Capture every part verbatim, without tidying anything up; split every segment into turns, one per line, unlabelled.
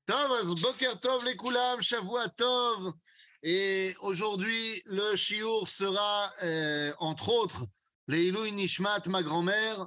Tov, אז Boker Tov les Koulam, Shavua Tov. Et aujourd'hui, le shiur sera, euh, entre autres, Leilou Nishmat, ma grand-mère,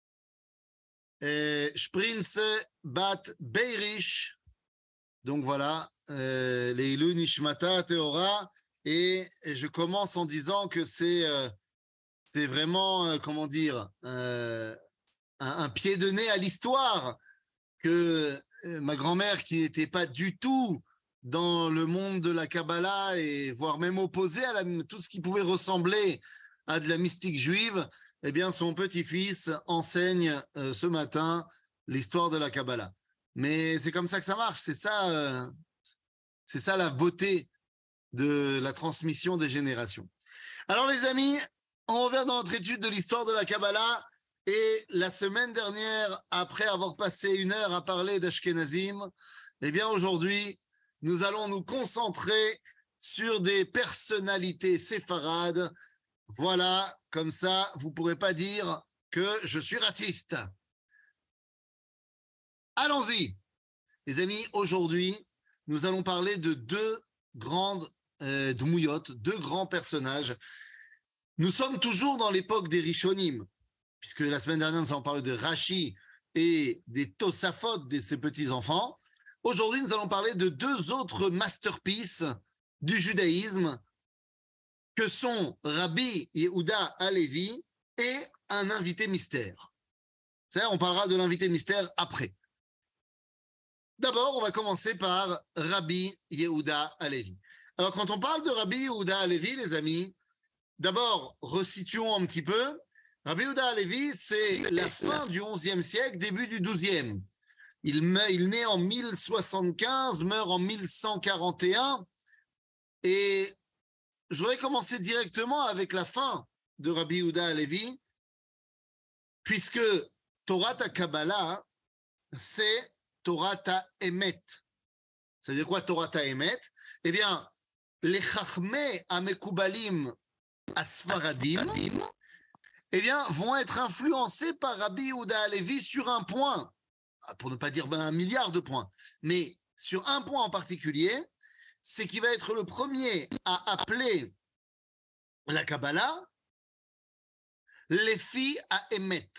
euh, Sprinze Bat Beirish. Donc voilà, euh, Leilou Nishmata Teora. Et je commence en disant que c'est euh, c'est vraiment, euh, comment dire, euh, un, un pied de nez à l'histoire que euh, ma grand-mère, qui n'était pas du tout dans le monde de la Kabbalah, et voire même opposée à la, tout ce qui pouvait ressembler à de la mystique juive, eh bien, son petit-fils enseigne euh, ce matin l'histoire de la Kabbalah. Mais c'est comme ça que ça marche. C'est ça, euh, c'est ça la beauté de la transmission des générations. Alors, les amis, on revient dans notre étude de l'histoire de la Kabbalah. Et la semaine dernière, après avoir passé une heure à parler d'Ashkenazim, eh bien aujourd'hui, nous allons nous concentrer sur des personnalités séfarades. Voilà, comme ça, vous ne pourrez pas dire que je suis raciste. Allons-y. Les amis, aujourd'hui, nous allons parler de deux grandes euh, dmouyotes, deux grands personnages. Nous sommes toujours dans l'époque des Rishonim, puisque la semaine dernière, nous avons parlé de Rashi et des Tosafot de ses petits-enfants. Aujourd'hui, nous allons parler de deux autres masterpieces du judaïsme, que sont Rabbi Yehuda Halevi et un invité mystère. C'est-à-dire, on parlera de l'invité mystère après. D'abord, on va commencer par Rabbi Yehuda Halevi. Alors, quand on parle de Rabbi Yehuda Halevi, les amis, d'abord, resituons un petit peu. Rabbi Yehuda Halevi, c'est la fin du onzième siècle, début du douzième. Il, meurt, il naît en mille soixante-quinze, meurt en mille cent quarante et un. Et je voudrais commencer directement avec la fin de Rabbi Yehuda Halevi, puisque Torah Kabbalah, c'est Torah Emet. Ça veut dire quoi Torah Emet? Eh bien, les Chachmei Amekubalim Asfaradim, eh bien, vont être influencés par Rabbi Yehuda Halevi sur un point, pour ne pas dire ben, un milliard de points, mais sur un point en particulier, c'est qu'il va être le premier à appeler la Kabbalah les filles à Emet.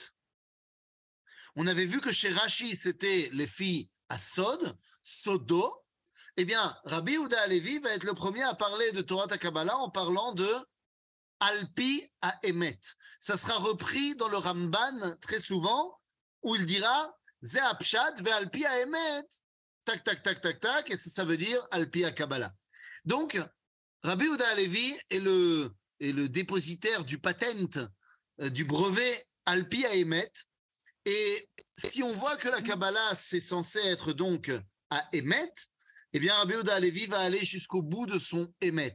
On avait vu que chez Rashi, c'était les filles à Sod, Sodo. Eh bien, Rabbi Yehuda Halevi va être le premier à parler de Torah Kabbalah en parlant de Alpi à Emet. Ça sera repris dans le Ramban très souvent, où il dira Ze Apshat ve Alpi à Emet. Tac, tac, tac, tac, tac, et ça, ça veut dire Alpi à Kabbalah. Donc, Rabbi Yehuda Halevi est le, est le dépositaire du patent, euh, du brevet Alpi à Emet. Et si on voit que la Kabbalah, c'est censé être donc à Emet, eh bien, Rabbi Yehuda Halevi va aller jusqu'au bout de son Emet.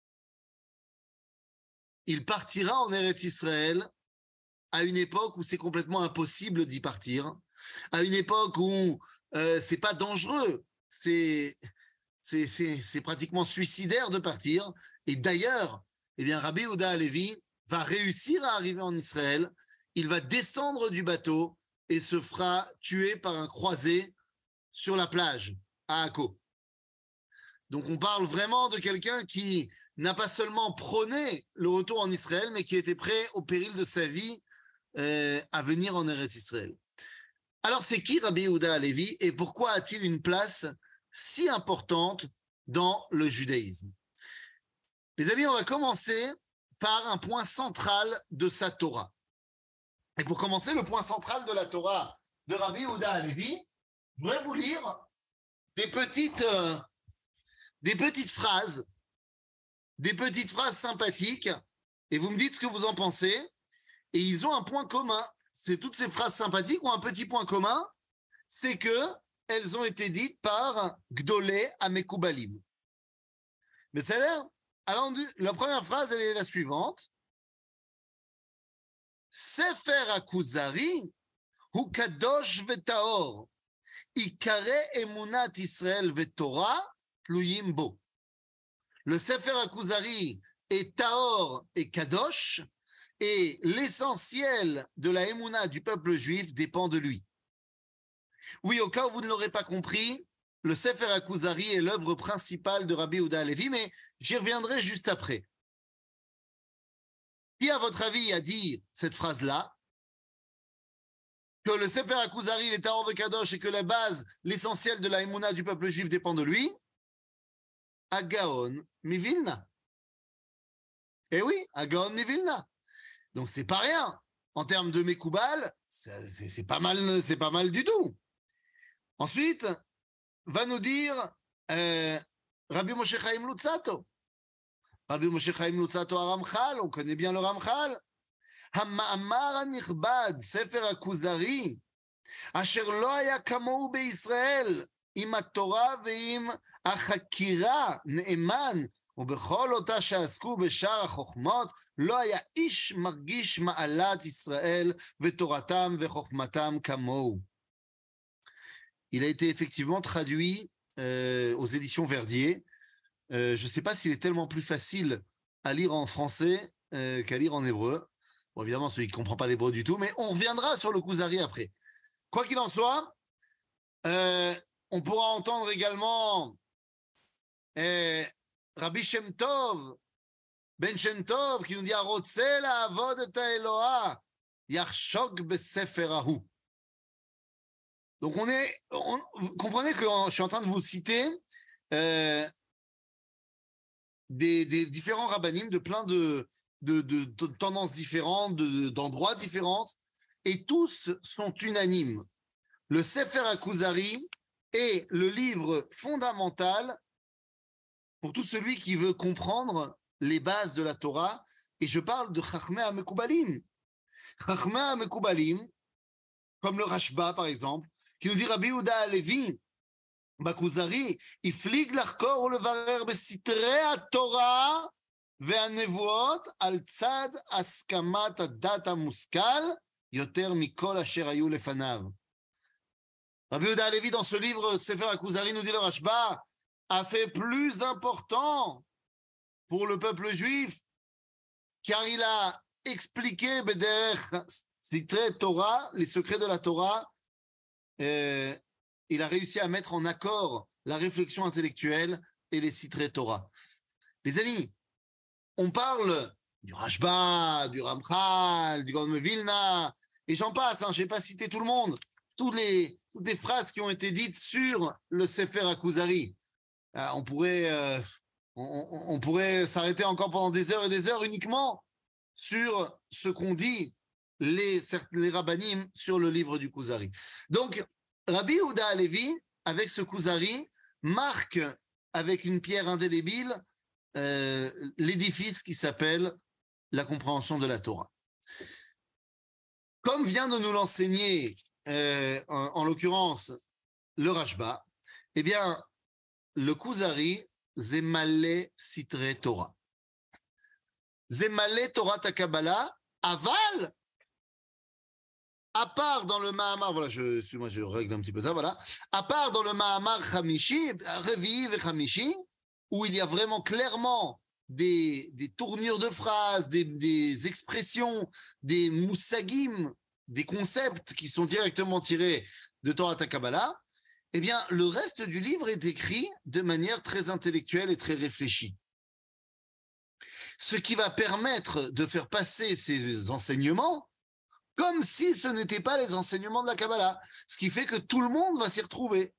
Il partira en Eretz Israël à une époque où c'est complètement impossible d'y partir, à une époque où euh, c'est pas dangereux, c'est, c'est, c'est, c'est pratiquement suicidaire de partir. Et d'ailleurs, eh bien, Rabbi Yehuda Halevi va réussir à arriver en Israël. Il va descendre du bateau et se fera tuer par un croisé sur la plage à Akko. Donc on parle vraiment de quelqu'un qui n'a pas seulement prôné le retour en Israël, mais qui était prêt au péril de sa vie euh, à venir en Eretz Israël. Alors c'est qui Rabbi Yehuda Halevi et pourquoi a-t-il une place si importante dans le judaïsme? Les amis, on va commencer par un point central de sa Torah. Et pour commencer, le point central de la Torah de Rabbi Yehuda Halevi, je voudrais vous lire des petites... Euh, des petites phrases, des petites phrases sympathiques, et vous me dites ce que vous en pensez, et ils ont un point commun. C'est toutes ces phrases sympathiques ont un petit point commun, c'est que elles ont été dites par Gdolé Amekubalim. Mais ça a l'air, alors la première phrase, elle est la suivante. Sefer HaKuzari hu kadosh vetaor, ikare emunat Israël vetorah, le Sefer HaKuzari est Tahor et Kadosh, et l'essentiel de la Emouna du peuple juif dépend de lui. Oui, au cas où vous ne l'aurez pas compris, le Sefer HaKuzari est l'œuvre principale de Rabbi Yehuda Halevi, mais j'y reviendrai juste après. Qui, à votre avis, a dit cette phrase-là? Que le Sefer HaKuzari, il est Tahor Vekadosh et que la base, l'essentiel de la Emouna du peuple juif dépend de lui? Agaon Mivilna. Eh oui, Agaon Mivilna. Donc c'est pas rien. En termes de Mekoubal, c'est, c'est pas mal, c'est pas mal du tout. Ensuite, va nous dire euh, Rabbi Moshe Chaim Luzzatto. Rabbi Moshe Chaim Luzzatto à Ramchal, on connaît bien le Ramchal. המאמר הנכבד, ספר הכוזרי, אשר לא היה כמוהו בישראל, עם התורה ועם החקירה נאמן, ובכל אותה שעסקו בשאר החוכמות, לא היה איש מרגיש מעלת ישראל ותורתם וחוכמתם כמוהו. Il a été effectivement traduit euh, aux éditions Verdier. Euh, je ne sais pas s'il est tellement plus facile à lire en français euh, qu'à lire en hébreu. Bon, évidemment, celui qui ne comprend pas l'hébreu du tout, mais on reviendra sur le Kuzari après. Quoi qu'il en soit, euh, on pourra entendre également euh, Rabbi Shem Tov, Ben Shem Tov, qui nous dit Arotse la'avod et ha'Eloah, yachshok besefer hahu. Donc, on est, on, vous comprenez que je suis en train de vous citer euh, des, des différents rabbanim de plein de, de, de, de tendances différentes, de, d'endroits différents, et tous sont unanimes. Le Sefer HaKuzari est le livre fondamental pour tout celui qui veut comprendre les bases de la Torah, et je parle de Chachmei HaMekoubalim. Chachmei HaMekoubalim, comme le Rashba par exemple, qui nous dit Rabbi Yehuda Halevi, בכוזרי, הפליג לחקור ולברר בסתרי התורה והנבואות על צד הסכמת הדת המושכל יותר מכל אשר היו לפניו. Rabbi Yehuda Halevi, dans ce livre, Sefer HaKuzari, nous dit le Rashba, a fait plus important pour le peuple juif, car il a expliqué bederech sitrei Torah, les secrets de la Torah. Euh, il a réussi à mettre en accord la réflexion intellectuelle et les sitrei Torah. Les amis, on parle du Rashba, du Ramchal, du Gaon de Vilna, et j'en passe, hein, je n'ai pas cité tout le monde, toutes les, toutes les phrases qui ont été dites sur le Sefer HaKuzari. Euh, on pourrait, euh, on, on, on pourrait s'arrêter encore pendant des heures et des heures uniquement sur ce qu'ont dit les, les rabbanim sur le livre du Kuzari. Donc, Rabbi Yehuda Halevi, avec ce Kuzari, marque avec une pierre indélébile euh, l'édifice qui s'appelle la compréhension de la Torah. Comme vient de nous l'enseigner, euh, en, en l'occurrence, le Rashba, eh bien, le Kuzari, Zemale Sitrei Torah. Zemale Torah Takabala, aval, à part dans le Mahamar, voilà, je, moi je règle un petit peu ça, voilà, à part dans le Mahamar Chamishi, Reviv et Chamishi, où il y a vraiment clairement des, des tournures de phrases, des, des expressions, des moussagim, des concepts qui sont directement tirés de Torah Takabala, eh bien, le reste du livre est écrit de manière très intellectuelle et très réfléchie. Ce qui va permettre de faire passer ces enseignements comme si ce n'étaient pas les enseignements de la Kabbalah, ce qui fait que tout le monde va s'y retrouver.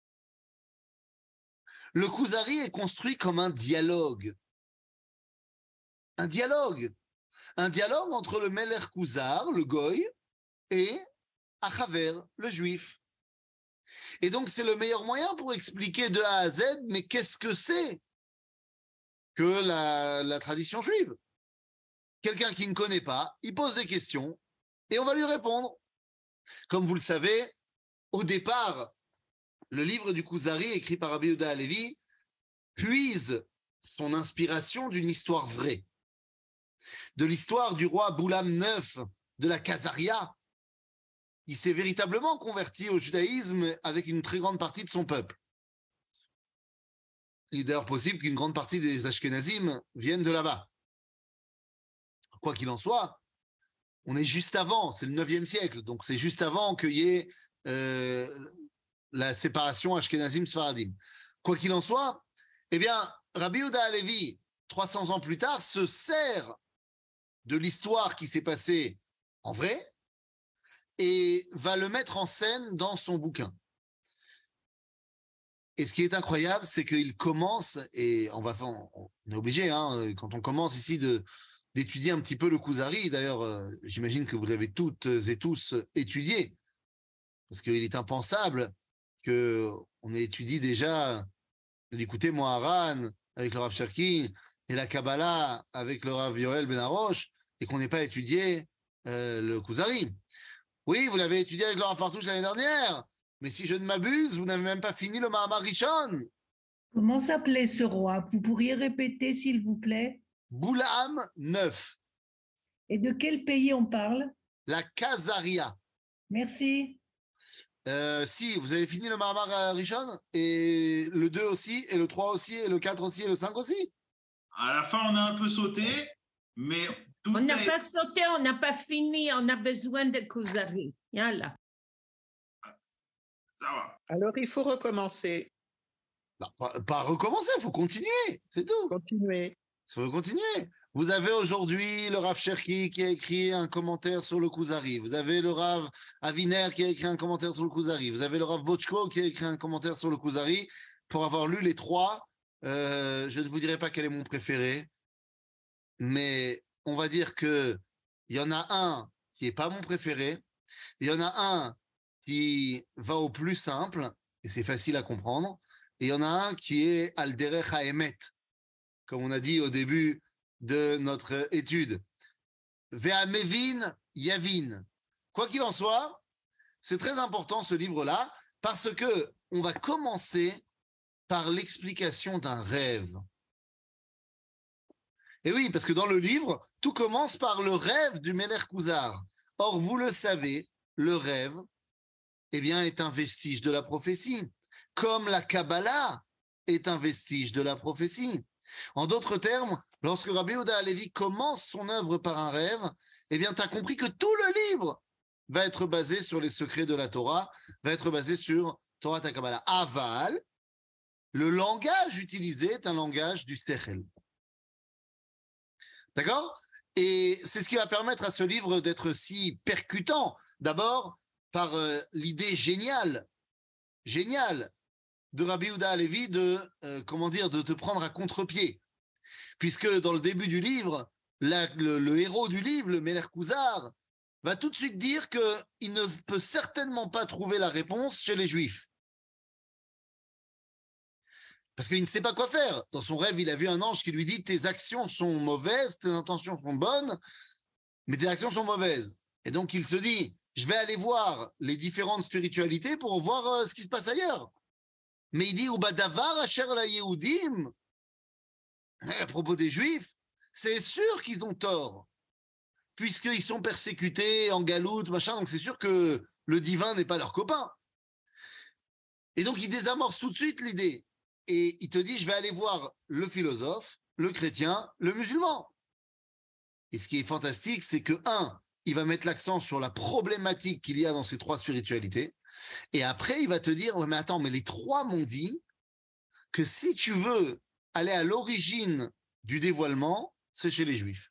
Le Kuzari est construit comme un dialogue. Un dialogue. Un dialogue entre le Melech Kuzar, le Goy, et Achaver, le Juif. Et donc, c'est le meilleur moyen pour expliquer de A à Z, mais qu'est-ce que c'est que la, la tradition juive? Quelqu'un qui ne connaît pas, il pose des questions, et on va lui répondre. Comme vous le savez, au départ, le livre du Kuzari, écrit par Rabbi Yehuda Halevi, puise son inspiration d'une histoire vraie. De l'histoire du roi Boulam neuf de la Khazaria. Il s'est véritablement converti au judaïsme avec une très grande partie de son peuple. Il est d'ailleurs possible qu'une grande partie des Ashkenazim viennent de là-bas. Quoi qu'il en soit, on est juste avant, c'est le neuvième siècle, donc c'est juste avant qu'il y ait euh, la séparation Ashkenazim-Sfaradim. Quoi qu'il en soit, eh bien, Rabbi Yehuda Halevi, trois cents ans plus tard, se sert de l'histoire qui s'est passée en vrai et va le mettre en scène dans son bouquin. Et ce qui est incroyable, c'est qu'il commence, et on va, on est obligé, hein, quand on commence ici de, d'étudier un petit peu le Kuzari, d'ailleurs, euh, j'imagine que vous l'avez toutes et tous étudié, parce qu'il est impensable qu'on ait étudié déjà l'écouter Moharan avec le Rav Cherki et la Kabbalah avec le Rav Yoel Ben Arosh, et qu'on n'ait pas étudié euh, le Kuzari. Oui, vous l'avez étudié avec le Rav Partouche l'année dernière, mais si je ne m'abuse, vous n'avez même pas fini le Mahamar Rishon.
Comment s'appelait ce roi? Vous pourriez répéter, s'il vous plaît?
Boulam neuf.
Et de quel pays on parle?
La Kazaria.
Merci.
Euh, si, vous avez fini le Mahamar Rishon, et le deux aussi, et le trois aussi, et le quatre aussi, et le cinq aussi.
À la fin, on a un peu sauté, mais tout
On n'a
est...
pas sauté, on n'a pas fini, on a besoin de Kuzari. Yalla.
Ça va.
Alors, il faut recommencer.
Non, pas, pas recommencer, il faut continuer, c'est tout.
Continuer.
Il faut continuer. Vous avez aujourd'hui le Rav Cherki qui a écrit un commentaire sur le Kuzari. Vous avez le Rav Aviner qui a écrit un commentaire sur le Kuzari. Vous avez le Rav Bochko qui a écrit un commentaire sur le Kuzari. Pour avoir lu les trois, euh, je ne vous dirai pas quel est mon préféré, mais on va dire que il y en a un qui n'est pas mon préféré. Il y en a un qui va au plus simple, et c'est facile à comprendre. Et il y en a un qui est Al Derech HaEmet, comme on a dit au début de notre étude. Ve'amevin Yavin. Quoi qu'il en soit, c'est très important ce livre-là, parce que on va commencer par l'explication d'un rêve. Et oui, parce que dans le livre, tout commence par le rêve du Melech Kuzar. Or, vous le savez, le rêve, eh bien, est un vestige de la prophétie, comme la Kabbalah est un vestige de la prophétie. En d'autres termes, lorsque Rabbi Yehuda Halevi commence son œuvre par un rêve, eh bien, tu as compris que tout le livre va être basé sur les secrets de la Torah, va être basé sur Torah ta Kabbalah. Aval, le langage utilisé est un langage du Sechel. D'accord? Et c'est ce qui va permettre à ce livre d'être si percutant. D'abord, par euh, l'idée géniale, géniale de Rabbi Yehuda Halevi de, euh, comment dire, de te prendre à contre-pied. Puisque dans le début du livre, la, le, le héros du livre, le Melech Kuzar, va tout de suite dire qu'il ne peut certainement pas trouver la réponse chez les Juifs. Parce qu'il ne sait pas quoi faire. Dans son rêve, il a vu un ange qui lui dit « Tes actions sont mauvaises, tes intentions sont bonnes, mais tes actions sont mauvaises. » Et donc, il se dit « Je vais aller voir les différentes spiritualités pour voir euh, ce qui se passe ailleurs. » Mais il dit « Ubadavar asher la Yehudim » à propos des Juifs, c'est sûr qu'ils ont tort, puisqu'ils sont persécutés en galoute, machin, donc c'est sûr que le divin n'est pas leur copain. Et donc, il désamorce tout de suite l'idée. Et il te dit, je vais aller voir le philosophe, le chrétien, le musulman. Et ce qui est fantastique, c'est que, un, il va mettre l'accent sur la problématique qu'il y a dans ces trois spiritualités. Et après, il va te dire, ouais, mais attends, mais les trois m'ont dit que si tu veux aller à l'origine du dévoilement, c'est chez les Juifs.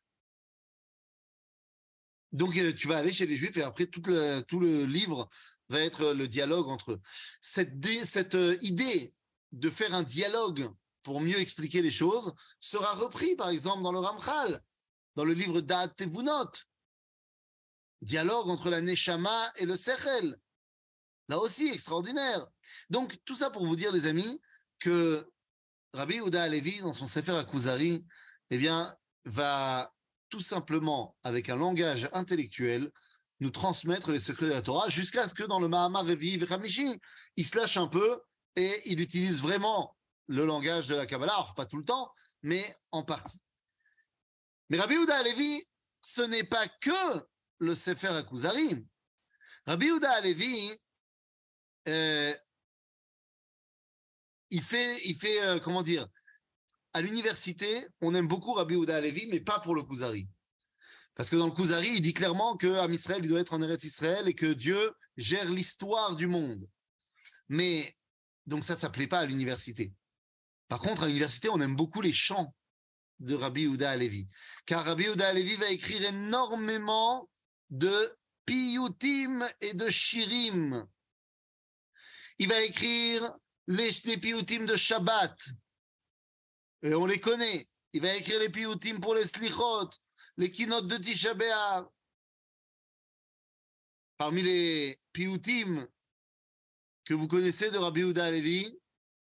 Donc, euh, tu vas aller chez les Juifs et après, tout le, tout le livre va être le dialogue entre eux. Cette, dé, cette euh, idée de faire un dialogue pour mieux expliquer les choses sera repris, par exemple, dans le Ramchal, dans le livre Da'at Tevunot. Dialogue entre la Neshama et le Sechel. Là aussi, extraordinaire. Donc, tout ça pour vous dire, les amis, que Rabbi Yehuda Halevi, dans son Sefer HaKuzari, eh bien, va tout simplement, avec un langage intellectuel, nous transmettre les secrets de la Torah, jusqu'à ce que dans le Mahamar Revi'i Vechamishi, il se lâche un peu et il utilise vraiment le langage de la Kabbalah, alors pas tout le temps, mais en partie. Mais Rabbi Yehuda Halevi, ce n'est pas que le Sefer HaKuzari. Rabbi Yehuda Halevi, euh, il fait, il fait euh, comment dire, à l'université, on aime beaucoup Rabbi Yehuda Halevi, mais pas pour le Kuzari. Parce que dans le Kuzari, il dit clairement que Am Israël, il doit être en Eretz Israël et que Dieu gère l'histoire du monde. Mais, donc ça, ça ne plaît pas à l'université. Par contre, à l'université, on aime beaucoup les chants de Rabbi Yehuda Halevi. Car Rabbi Yehuda Halevi va écrire énormément de piyutim et de shirim. Il va écrire les, les piyutim de Shabbat. Et on les connaît. Il va écrire les piyutim pour les slichot, les kinot de Tisha B'Av. Parmi les piyutim que vous connaissez de Rabbi Yehuda Halevi,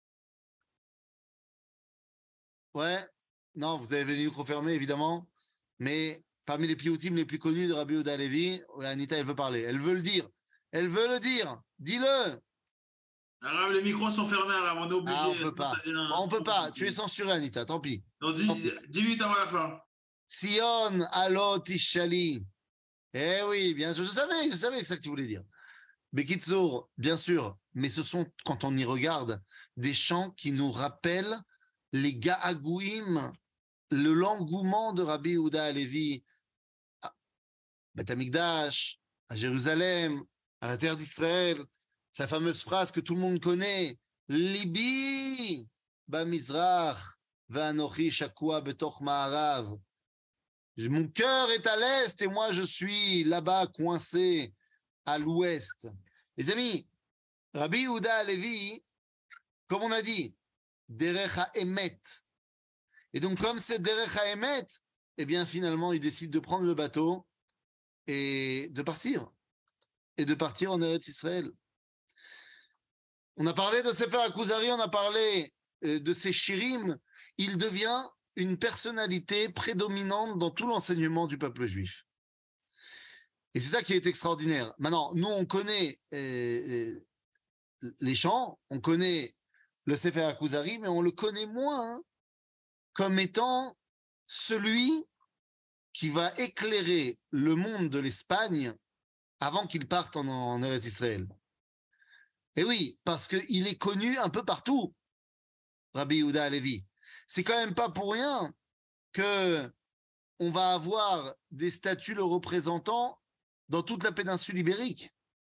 ouais, non, vous avez le micro fermé, évidemment, mais parmi les piyutim les plus connus de Rabbi Yehuda Halevi, ouais, Anita, elle veut parler, elle veut le dire, elle veut le dire, dis-le.
Arabe, les micros sont fermés, Arabe, on est obligé.
Ah, on peut pas,
Vient,
bon, on peut pas, tu es censuré, Anita, tant pis.
Donc, dix, dix minutes avant la fin.
Sion alot ishali. Eh oui, bien sûr, je savais, je savais que c'est ça que tu voulais dire. Bekitsour, bien sûr, mais ce sont, quand on y regarde, des chants qui nous rappellent les Ga'agouim, le l'engouement de Rabbi Yehuda Halevi à Beth Amikdash, à Jérusalem, à la terre d'Israël, sa fameuse phrase que tout le monde connaît, Libi bamizrach va'anochi shakua betoch ma'arav. Mon cœur est à l'est et moi je suis là-bas coincé à l'ouest. Les amis, Rabbi Yehuda Halevi, comme on a dit, Derech HaEmet. Et donc, comme c'est Derech HaEmet, eh bien, finalement, il décide de prendre le bateau et de partir. Et de partir en Eretz Israël. On a parlé de Sefer HaKuzari, on a parlé de ses shirim. Il devient une personnalité prédominante dans tout l'enseignement du peuple juif. Et c'est ça qui est extraordinaire. Maintenant, nous, on connaît euh, les chants, on connaît le Sefer HaKuzari, mais on le connaît moins hein, comme étant celui qui va éclairer le monde de l'Espagne avant qu'il parte en, en Eretz Israël. Et oui, parce qu'il est connu un peu partout, Rabbi Yehuda Halevi. C'est quand même pas pour rien que on va avoir des statues le représentant dans toute la péninsule ibérique.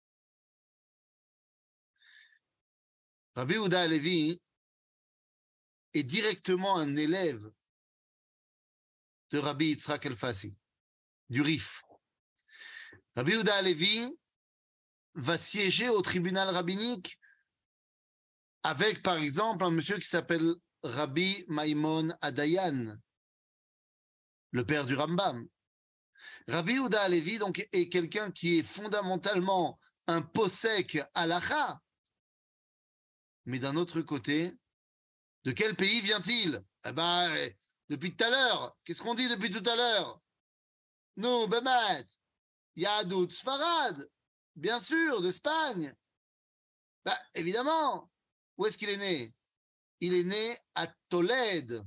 Rabbi Yehuda Halevi est directement un élève de Rabbi Yitzhak Elfasi, du Rif. Rabbi Yehuda Halevi va siéger au tribunal rabbinique avec, par exemple, un monsieur qui s'appelle Rabbi Maimon Adayan, le père du Rambam. Rabbi Yehuda Halevi donc, est quelqu'un qui est fondamentalement un posek halakha. Mais d'un autre côté, de quel pays vient-il? Eh ben, depuis tout à l'heure, qu'est-ce qu'on dit depuis tout à l'heure? Nous, Bemet, Yadout Sfarad, bien sûr, d'Espagne. Ben, évidemment, où est-ce qu'il est né? Il est né à Tolède,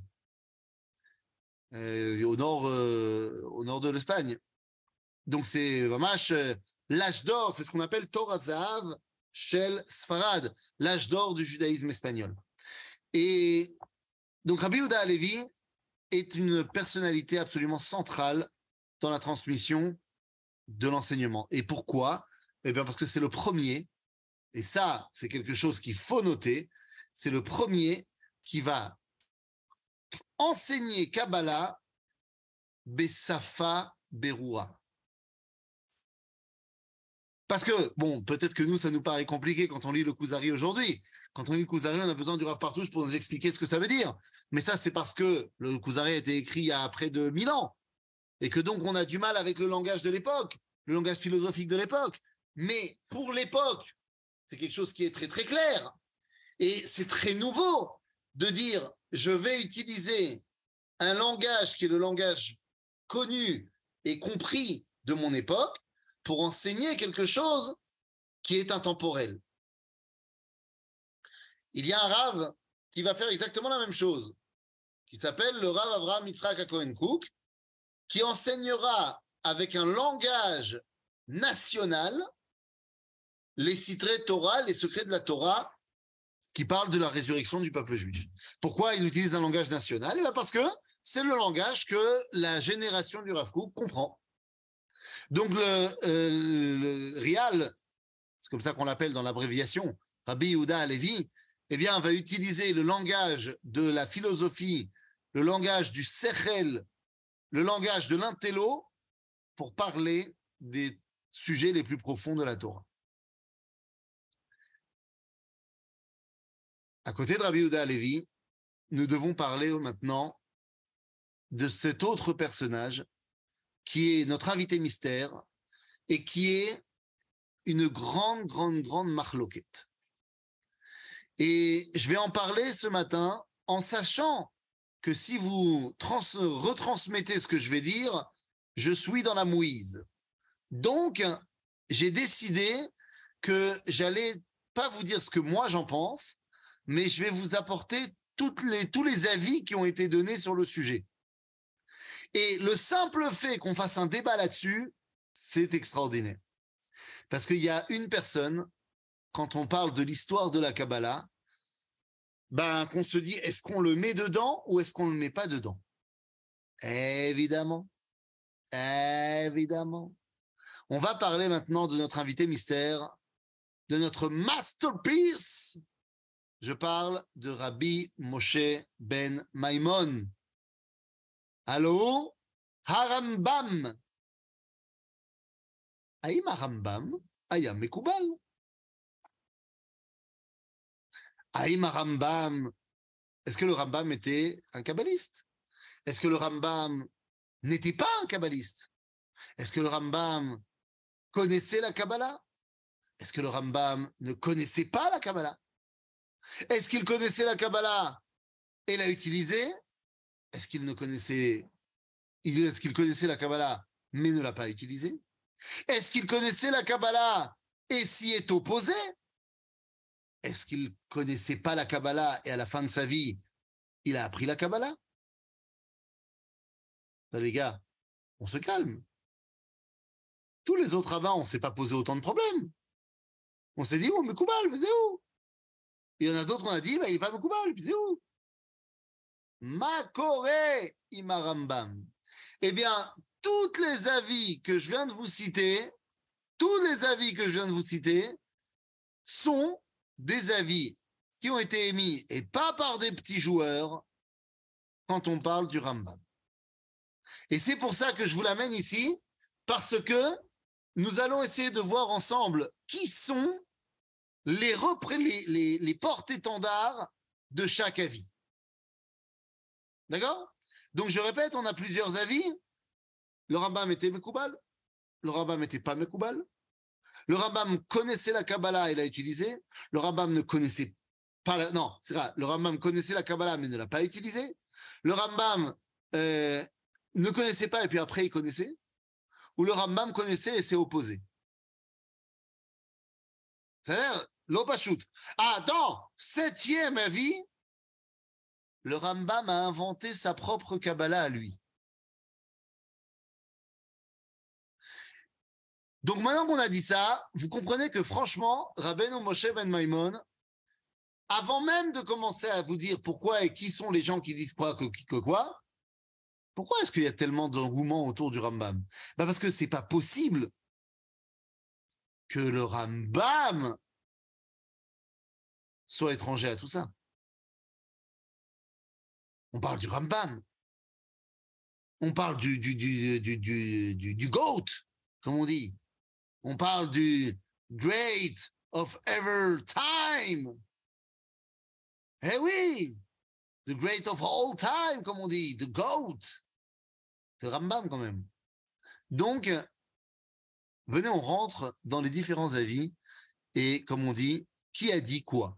euh, au, nord, euh, au nord de l'Espagne. Donc c'est vraiment euh, l'âge d'or, c'est ce qu'on appelle Torah Zahav Shel Sfarad, l'âge d'or du judaïsme espagnol. Et donc Rabbi Yehuda Halevi est une personnalité absolument centrale dans la transmission de l'enseignement. Et pourquoi? Eh bien parce que c'est le premier, et ça c'est quelque chose qu'il faut noter, c'est le premier qui va enseigner Kabbalah Besafa Berua. Parce que, bon, peut-être que nous, ça nous paraît compliqué quand on lit le Kuzari aujourd'hui. Quand on lit le Kuzari, on a besoin du Rav Partouche pour nous expliquer ce que ça veut dire. Mais ça, c'est parce que le Kuzari a été écrit il y a près de mille ans. Et que donc, on a du mal avec le langage de l'époque, le langage philosophique de l'époque. Mais pour l'époque, c'est quelque chose qui est très, très clair. Et c'est très nouveau de dire, je vais utiliser un langage qui est le langage connu et compris de mon époque, pour enseigner quelque chose qui est intemporel. Il y a un Rav qui va faire exactement la même chose, qui s'appelle le Rav Avraham Yitzhak HaKohen Kook, qui enseignera avec un langage national les citrés Torah, les secrets de la Torah, qui parlent de la résurrection du peuple juif. Pourquoi il utilise un langage national? Parce que c'est le langage que la génération du Rav Kook comprend. Donc le, euh, le R I A L, c'est comme ça qu'on l'appelle dans l'abréviation, Rabbi Yehuda Halevi, eh bien, va utiliser le langage de la philosophie, le langage du sechel, le langage de l'intello, pour parler des sujets les plus profonds de la Torah. À côté de Rabbi Yehuda Halevi, nous devons parler maintenant de cet autre personnage qui est notre invité mystère et qui est une grande, grande, grande marloquette. Et je vais en parler ce matin en sachant que si vous trans- retransmettez ce que je vais dire, je suis dans la mouise. Donc, j'ai décidé que j'allais pas vous dire ce que moi j'en pense, mais je vais vous apporter toutes les, tous les avis qui ont été donnés sur le sujet. Et le simple fait qu'on fasse un débat là-dessus, c'est extraordinaire. Parce qu'il y a une personne, quand on parle de l'histoire de la Kabbalah, ben, qu'on se dit, est-ce qu'on le met dedans ou est-ce qu'on ne le met pas dedans? Évidemment. Évidemment. On va parler maintenant de notre invité mystère, de notre masterpiece. Je parle de Rabbi Moshe ben Maimon. Allô? Harambam. Aïm Harambam, Ayam Mekubal. Aïm Harambam, est-ce que le Rambam était un kabbaliste? Est-ce que le Rambam n'était pas un kabbaliste? Est-ce que le Rambam connaissait la Kabbalah? Est-ce que le Rambam ne connaissait pas la Kabbalah? Est-ce qu'il connaissait la Kabbalah et l'a utilisée? Est-ce qu'il ne connaissait, est-ce qu'il connaissait la Kabbalah mais ne l'a pas utilisée? Est-ce qu'il connaissait la Kabbalah et s'y est opposé? Est-ce qu'il ne connaissait pas la Kabbalah et à la fin de sa vie, il a appris la Kabbalah? Ben, les gars, on se calme. Tous les autres rabbins, on ne s'est pas posé autant de problèmes. On s'est dit, oh, mais Koubal, mais c'est où? Il y en a d'autres, on a dit, bah, il n'est pas Koubal, puis c'est où? Makore Imarambam. Eh bien, tous les avis que je viens de vous citer, tous les avis que je viens de vous citer, sont des avis qui ont été émis, et pas par des petits joueurs, quand on parle du Rambam. Et c'est pour ça que je vous l'amène ici, parce que nous allons essayer de voir ensemble qui sont les, repré- les, les, les porte-étendards de chaque avis. D'accord? Donc je répète, on a plusieurs avis. Le Rambam était Mekoubal, le Rambam n'était pas Mekoubal. Le Rambam connaissait la Kabbalah et l'a utilisée. Le Rambam ne connaissait pas la... Non, c'est vrai, le Rambam connaissait la Kabbalah mais ne l'a pas utilisée. Le Rambam euh, ne connaissait pas et puis après il connaissait. Ou le Rambam connaissait et s'est opposé. C'est-à-dire, l'opachut. Ah, dans septième avis, le Rambam a inventé sa propre Kabbalah à lui. Donc maintenant qu'on a dit ça, vous comprenez que franchement, Rabbeinu Moshe ben Maimon, avant même de commencer à vous dire pourquoi et qui sont les gens qui disent quoi, que, que quoi, pourquoi est-ce qu'il y a tellement d'engouement autour du Rambam? Ben parce que c'est pas possible que le Rambam soit étranger à tout ça. On parle du Rambam. On parle du, du, du, du, du, du, du GOAT, comme on dit. On parle du great of ever time. Eh oui, the great of all time, comme on dit, the GOAT. C'est le Rambam quand même. Donc, venez, on rentre dans les différents avis et, comme on dit, qui a dit quoi?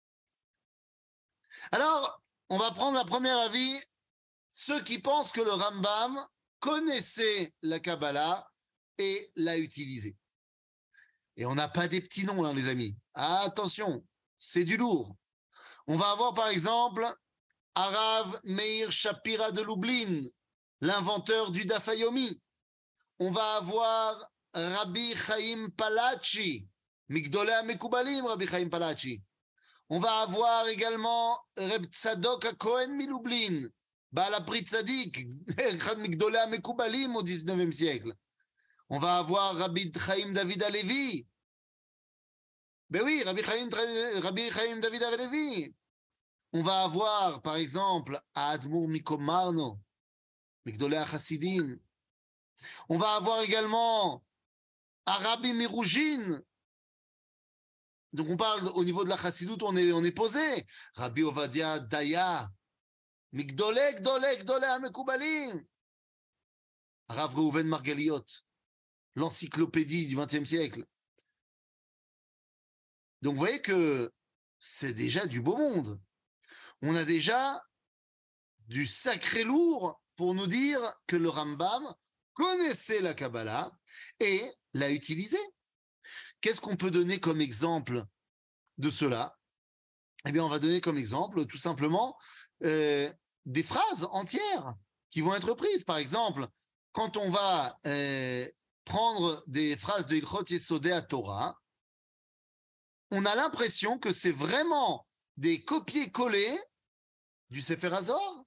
Alors, on va prendre la première avis, ceux qui pensent que le Rambam connaissait la Kabbalah et l'a utilisée. Et on n'a pas des petits noms, là, les amis. Ah, attention, c'est du lourd. On va avoir, par exemple, Arav Meir Shapira de Lublin, l'inventeur du Dafayomi. On va avoir Rabbi Chaim Palachi, Migdolei HaMekubalim, Rabbi Chaim Palachi. On va avoir également Reb Tzadok HaKohen Milublin, Baal HaBrit Tzadik, Echad Migdolei HaMekubalim au dix-neuvième siècle. On va avoir Rabbi Chaim David Halevi, Ben oui, Rabbi Chaim, Rabbi Chaim David Avelevi. On va avoir, par exemple, à Admour Mikomarno, Migdolei Chassidim. On va avoir également à Rabbi Miroujin. Donc on parle au niveau de la Chassidoute, on est, on est posé. Rabbi Ovadia Daya, Migdolei, Gdolei, Gdolei Amekoubalim. Rav Reuven Margaliot, l'encyclopédie du vingtième siècle. Donc vous voyez que c'est déjà du beau monde. On a déjà du sacré lourd pour nous dire que le Rambam connaissait la Kabbalah et l'a utilisée. Qu'est-ce qu'on peut donner comme exemple de cela? Eh bien, on va donner comme exemple tout simplement euh, des phrases entières qui vont être prises. Par exemple, quand on va euh, prendre des phrases de Ilchot Yesodei HaTorah, on a l'impression que c'est vraiment des copier-coller du Sefer HaZohar.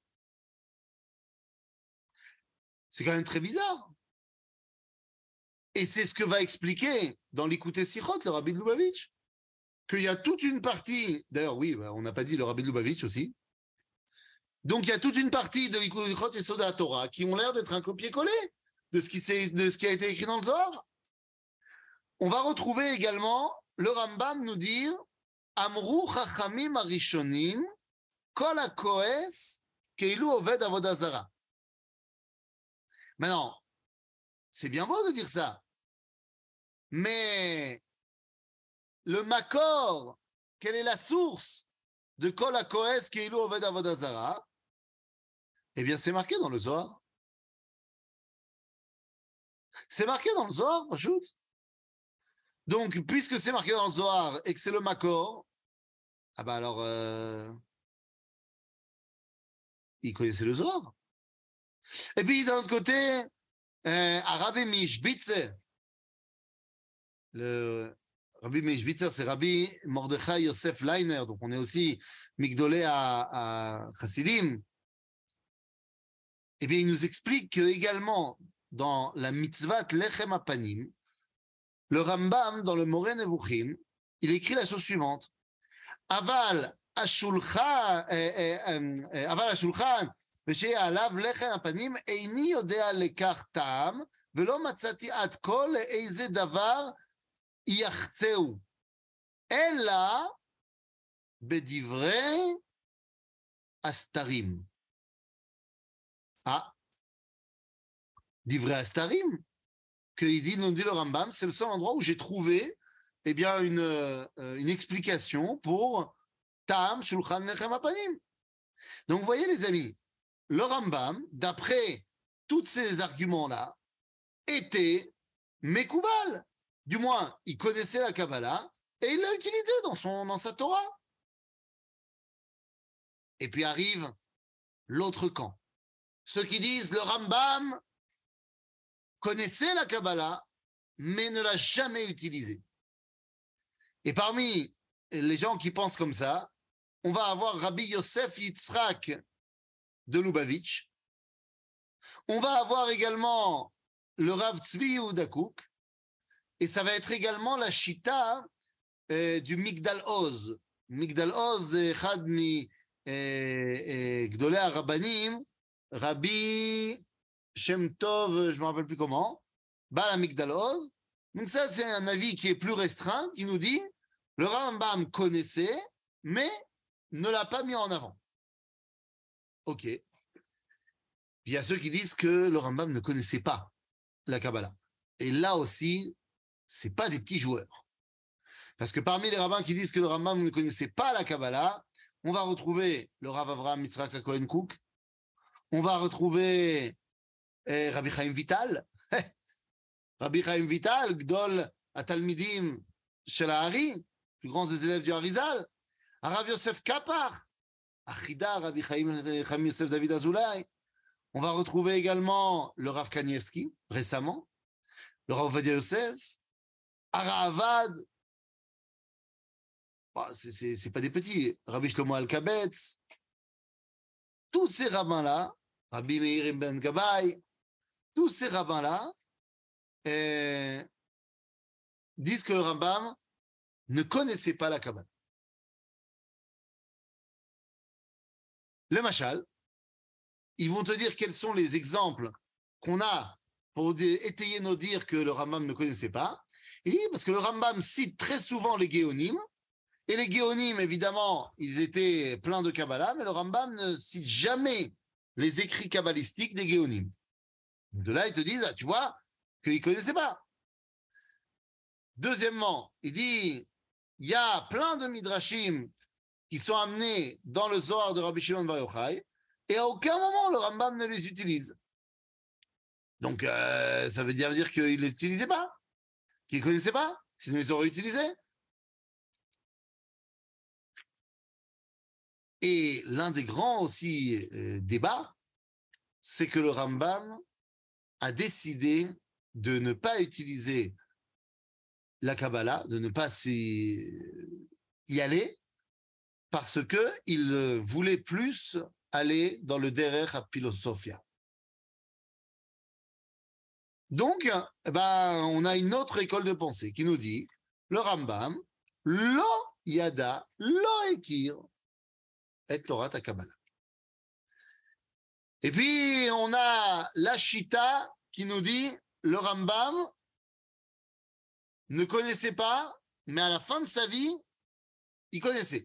C'est quand même très bizarre. Et c'est ce que va expliquer dans l'Écouté Sichot, le Rabbi de Lubavitch, qu'il y a toute une partie, d'ailleurs oui, on n'a pas dit le Rabbi de Lubavitch aussi, donc il y a toute une partie de l'Écouté Sichot et Soda Torah qui ont l'air d'être un copier-coller de ce qui, de ce qui a été écrit dans le Zohar. On va retrouver également le Rambam nous dire Amru Chachamim Arishonim Kol HaKoes Keilu Oved Avodah Zara. Maintenant, c'est bien beau de dire ça, mais le Makor, quelle est la source de Kol HaKoes Keilu Oved Avodah Zara? Eh bien, c'est marqué dans le Zohar. C'est marqué dans le Zohar, Pachout. Donc, puisque c'est marqué dans le Zohar et que c'est le Makor, ah ben alors, euh, il connaissait le Zohar. Et puis, d'un autre côté, euh, à Rabbi Mishbitzer, le Rabbi Mishbitzer, c'est Rabbi Mordechai Yosef Leiner, donc on est aussi Migdolei à, à Chassidim. Eh bien, il nous explique que également dans la mitzvah Lechem Apanim, le Rambam, dans le Moreh Nevuchim, il écrit la chose suivante. Aval ashulchan, aval ashulchan, ושיהיה עליו לחם הפנים, איני יודע לכך טעם, ולא מצאתי עד כה לאיזה דבר יחצהו, אלא בדברי הסתרים. Ah, דברי הסתרים, que il dit, nous dit le Rambam, c'est le seul endroit où j'ai trouvé eh bien, une, euh, une explication pour Ta'am Shulchan Lechem Apanim. Donc, vous voyez, les amis, le Rambam, d'après tous ces arguments-là, était Mekoubal. Du moins, il connaissait la Kabbalah et il l'a utilisé dans, son, dans sa Torah. Et puis arrive l'autre camp. Ceux qui disent le Rambam connaissait la Kabbalah, mais ne l'a jamais utilisée. Et parmi les gens qui pensent comme ça, on va avoir Rabbi Yosef Yitzhak de Lubavitch. On va avoir également le Rav Tzvi Yehuda Kook. Et ça va être également la Shita euh, du Migdal Oz. Migdal Oz, Chad mi Gdolei HaRabbanim, Rabbi Shem Tov, je ne me rappelle plus comment, Baal Migdal Oz. Donc ça, c'est un avis qui est plus restreint, qui nous dit, le Rambam connaissait, mais ne l'a pas mis en avant. Ok. Puis il y a ceux qui disent que le Rambam ne connaissait pas la Kabbalah. Et là aussi, c'est pas des petits joueurs. Parce que parmi les rabbins qui disent que le Rambam ne connaissait pas la Kabbalah, on va retrouver le Rav Avraham Yitzhak HaKohen Kook, on va retrouver eh, Rabbi Chaim Vital, Rabbi Chaim Vital, Gdol Atalmidim Shel Ha'ari, plus grand des élèves du Harizal, Rav Yosef Kapar, Achida, Rabbi Chaim, Chaim Yosef David Azoulay. On va retrouver également le Rav Kanievski, récemment, le Rav Ovadia Yosef, Ara Avad, oh, c'est pas des petits, Rabbi Shlomo Alkabetz, tous ces rabbins-là, Rabbi Meir Ben Gabay, tous ces rabbins-là eh, disent que le Rambam ne connaissaient pas la Kabbalah. Le Machal, ils vont te dire quels sont les exemples qu'on a pour étayer nos dires que le Rambam ne connaissait pas. Et parce que le Rambam cite très souvent les Géonim, et les Géonim, évidemment, ils étaient pleins de Kabbalah, mais le Rambam ne cite jamais les écrits kabbalistiques des Géonim. De là, ils te disent, ah, tu vois, qu'ils ne connaissaient pas. Deuxièmement, il dit, il y a plein de Midrashim qui sont amenés dans le Zohar de Rabbi Shimon Bar Yochai, et à aucun moment le Rambam ne les utilise. Donc, euh, ça veut dire, dire qu'il ne les utilisait pas, qu'il ne connaissait pas, sinon ils les auraient utilisés. Et l'un des grands aussi euh, débats, c'est que le Rambam a décidé de ne pas utiliser la Kabbalah, de ne pas s'y, y aller, parce qu'il voulait plus aller dans le Derech HaPhilosophia. Donc, eh ben, on a une autre école de pensée qui nous dit, le Rambam, lo yada, lo ekir, et Torah ta Kabbalah. Et puis, on a la Shita qui nous dit, le Rambam ne connaissait pas, mais à la fin de sa vie, il connaissait.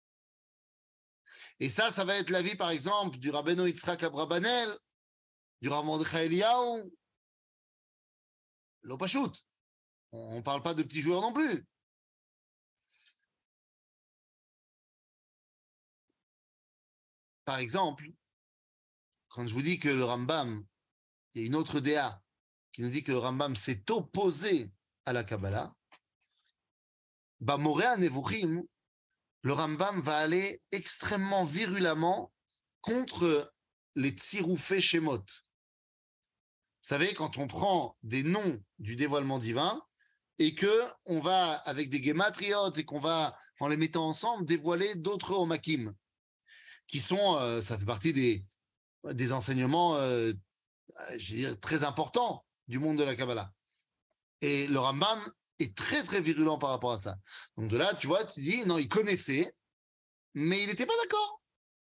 Et ça, ça va être l'avis, par exemple, du Rabbeinu Yitzhak Abrabanel, du Rav Mordechai Eliyahu, l'Opashut. On ne parle pas de petits joueurs non plus. Par exemple, quand je vous dis que le Rambam, il y a une autre D A qui nous dit que le Rambam s'est opposé à la Kabbalah, bah, Moreh Nevuchim, le Rambam va aller extrêmement virulemment contre les Tziroufé Shemot. Vous savez, quand on prend des noms du dévoilement divin et qu'on va, avec des gématriotes, et qu'on va, en les mettant ensemble, dévoiler d'autres Omakim, qui sont, euh, ça fait partie des, des enseignements euh, je veux dire, très importants du monde de la Kabbalah. Et le Rambam est très, très virulent par rapport à ça. Donc de là, tu vois, tu dis, non, il connaissait, mais il n'était pas d'accord.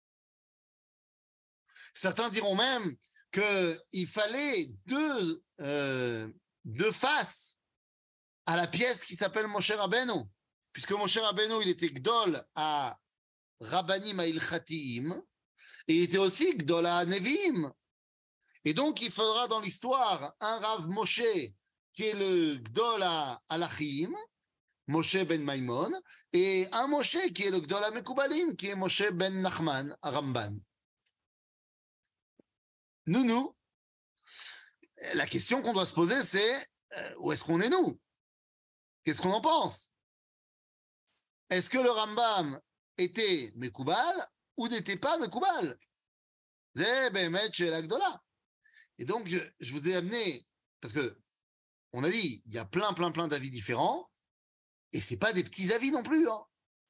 Certains diront même qu'il fallait deux, euh, deux faces à la pièce qui s'appelle Moshe Rabbeinu, puisque Moshe Rabbeinu, il était Gdol à Rabbanim Ha'ilchatiim, et il était aussi Gdol à Nevi'im. Et donc, il faudra dans l'histoire un Rav Moshe qui est le Gdol à Alachim, Moshe ben Maimon, et un Moshe qui est le Gdol à Mekubalim, qui est Moshe ben Nachman à Ramban. Nous, nous, la question qu'on doit se poser, c'est euh, où est-ce qu'on est nous? Qu'est-ce qu'on en pense? Est-ce que le Rambam était Mekubal ou n'était pas Mekubal? C'est Behemet chez la Gdola. Et donc, je, je vous ai amené, parce que on a dit, il y a plein, plein, plein d'avis différents, et ce n'est pas des petits avis non plus. Hein.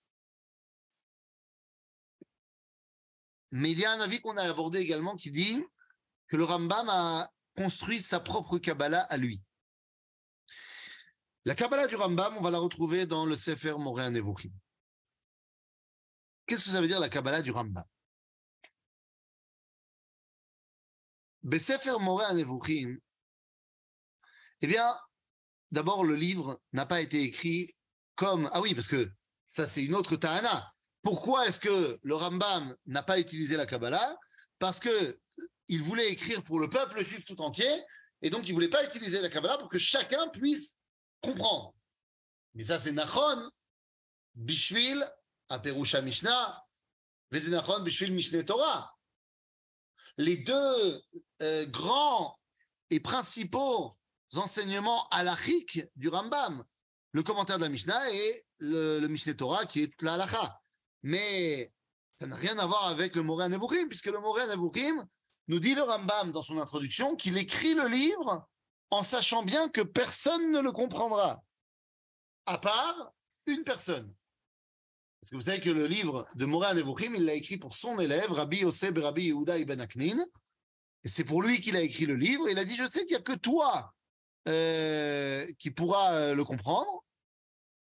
Mais il y a un avis qu'on a abordé également qui dit que le Rambam a construit sa propre Kabbalah à lui. La Kabbalah du Rambam, on va la retrouver dans le Sefer Moreh Nevuchim. Qu'est-ce que ça veut dire la Kabbalah du Rambam? Le Sefer Moreh Nevuchim, eh bien, d'abord, le livre n'a pas été écrit comme... Ah oui, parce que ça, c'est une autre ta'ana. Pourquoi est-ce que le Rambam n'a pas utilisé la Kabbalah? Parce qu'il voulait écrire pour le peuple juif tout entier, et donc il ne voulait pas utiliser la Kabbalah pour que chacun puisse comprendre. Mais ça, c'est Nachon, Bishvil, Aperusha Mishnah, Veze Nachon, Bishvil Mishneh Torah. Les deux euh, grands et principaux enseignements halachiques du Rambam, le commentaire de la Mishnah et le, le Mishneh Torah qui est la halacha. Mais ça n'a rien à voir avec le Moreh Nevuchim, puisque le Moreh Nevuchim nous dit le Rambam dans son introduction qu'il écrit le livre en sachant bien que personne ne le comprendra, à part une personne. Parce que vous savez que le livre de Moreh Nevuchim, il l'a écrit pour son élève, Rabbi Yosef ben Rabbi Yehuda ibn Aknin, et c'est pour lui qu'il a écrit le livre. Il a dit, je sais qu'il n'y a que toi euh, qui pourra euh, le comprendre,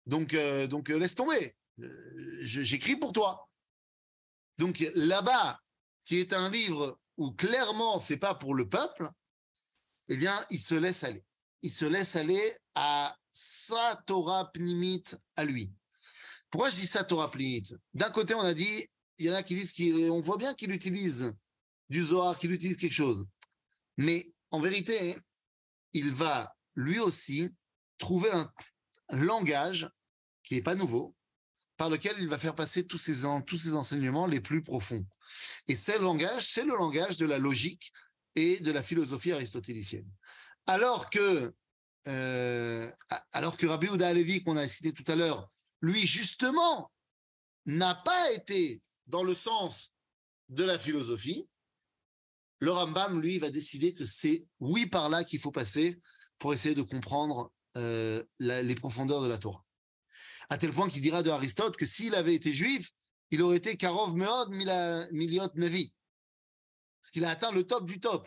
Donc, euh, donc euh, laisse tomber. Euh, je- J'écris pour toi. Donc là-bas, qui est un livre où clairement c'est pas pour le peuple, eh bien, il se laisse aller. Il se laisse aller à sa Torah pnimit à lui. Pourquoi je dis sa Torah pnimit? D'un côté, on a dit, il y en a qui disent qu'on voit bien qu'il utilise du Zohar, qu'il utilise quelque chose. Mais en vérité, il va lui aussi trouver un langage qui n'est pas nouveau, par lequel il va faire passer tous ses, en, tous ses enseignements les plus profonds. Et ce langage, c'est le langage de la logique et de la philosophie aristotélicienne. Alors que, euh, alors que Rabbi Yehuda Halevi, qu'on a cité tout à l'heure, lui, justement, n'a pas été dans le sens de la philosophie, le Rambam, lui, va décider que c'est oui par là qu'il faut passer pour essayer de comprendre euh, la, les profondeurs de la Torah. À tel point qu'il dira de Aristote que s'il avait été juif, il aurait été Karov Meod Miliot Navi. Parce qu'il a atteint le top du top.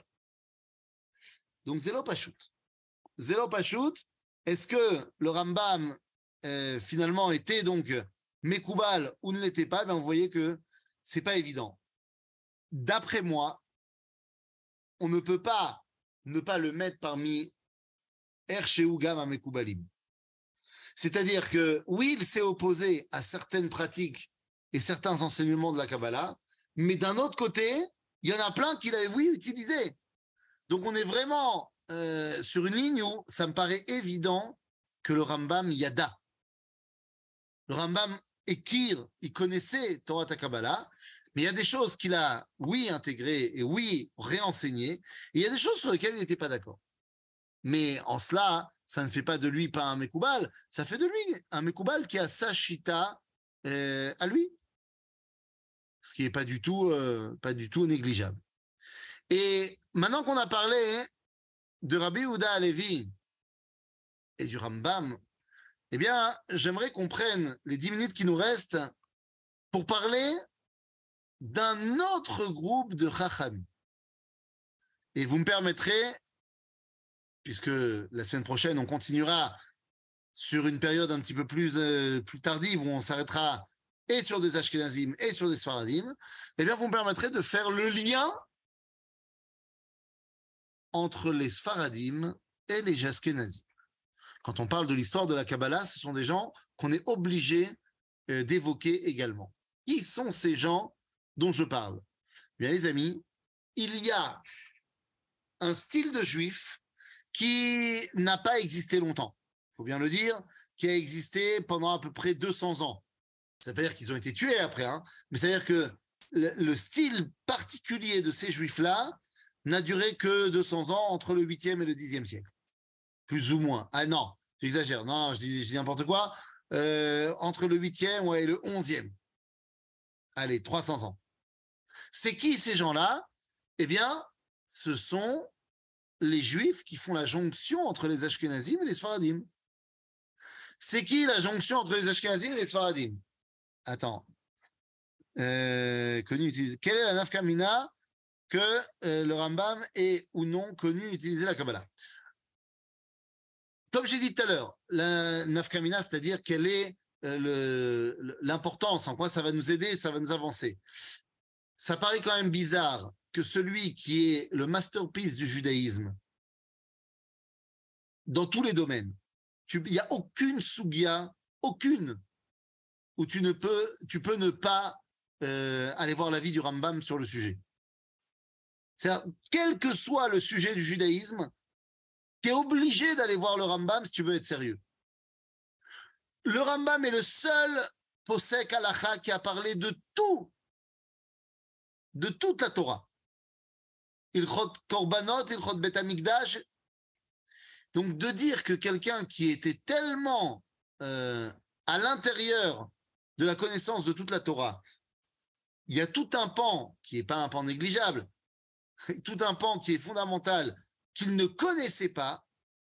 Donc, Zélo Pachout. Zélo Pachout, est-ce que le Rambam, euh, finalement, était donc Mekoubal ou ne l'était pas? Ben, vous voyez que c'est pas évident. D'après moi, on ne peut pas ne pas le mettre parmi Ersheu Gam Mekoubalim. C'est-à-dire que, oui, il s'est opposé à certaines pratiques et certains enseignements de la Kabbalah, mais d'un autre côté, il y en a plein qu'il avait, oui, utilisé. Donc, on est vraiment euh, sur une ligne où ça me paraît évident que le Rambam yada. Le Rambam Ekir, il connaissait Torah ta Kabbalah, mais il y a des choses qu'il a, oui, intégrées et oui, réenseignées, et il y a des choses sur lesquelles il n'était pas d'accord. Mais en cela, ça ne fait pas de lui pas un Mekoubal, ça fait de lui un Mekoubal qui a sa Shita euh, à lui. Ce qui n'est pas du tout, euh, pas du tout négligeable. Et maintenant qu'on a parlé de Rabbi Yehuda Halevi et du Rambam, eh bien, j'aimerais qu'on prenne les dix minutes qui nous restent pour parler d'un autre groupe de Chacham. Et vous me permettrez, puisque la semaine prochaine, on continuera sur une période un petit peu plus, euh, plus tardive, où on s'arrêtera et sur des Ashkenazim et sur des Sfaradim, eh bien, vous me permettrez de faire le lien entre les Sfaradim et les Ashkenazim. Quand on parle de l'histoire de la Kabbalah, ce sont des gens qu'on est obligé euh, d'évoquer également. Qui sont ces gens dont je parle? Bien, les amis, il y a un style de juif qui n'a pas existé longtemps, il faut bien le dire, qui a existé pendant à peu près deux cents ans. Ça veut pas dire qu'ils ont été tués après, hein, mais ça veut dire que le, le style particulier de ces juifs-là n'a duré que deux cents ans entre le huitième et le dixième siècle. Plus ou moins. Ah non, j'exagère, non, je dis, je dis n'importe quoi. Euh, entre le huitième ouais, et le onzième. Allez, trois cents ans. C'est qui ces gens-là? Eh bien, ce sont les Juifs qui font la jonction entre les Ashkenazim et les Sfaradim. C'est qui la jonction entre les Ashkenazim et les Sfaradim? Attends. Euh, connu, utilisé. Quelle est la nafka mina que euh, le Rambam ait ou non connu utiliser la Kabbalah? Comme j'ai dit tout à l'heure, la nafka mina, c'est-à-dire quelle est euh, le, l'importance, en quoi ça va nous aider, ça va nous avancer. Ça paraît quand même bizarre que celui qui est le masterpiece du judaïsme, dans tous les domaines, il n'y a aucune soubia, aucune, où tu, ne peux, tu peux ne pas euh, aller voir l'avis du Rambam sur le sujet. C'est-à-dire, quel que soit le sujet du judaïsme, tu es obligé d'aller voir le Rambam si tu veux être sérieux. Le Rambam est le seul posek halacha qui a parlé de tout, de toute la Torah. Ilchot Korbanot, Ilchot Bet Hamikdash. Donc de dire que quelqu'un qui était tellement euh, à l'intérieur de la connaissance de toute la Torah, il y a tout un pan qui n'est pas un pan négligeable, tout un pan qui est fondamental, qu'il ne connaissait pas,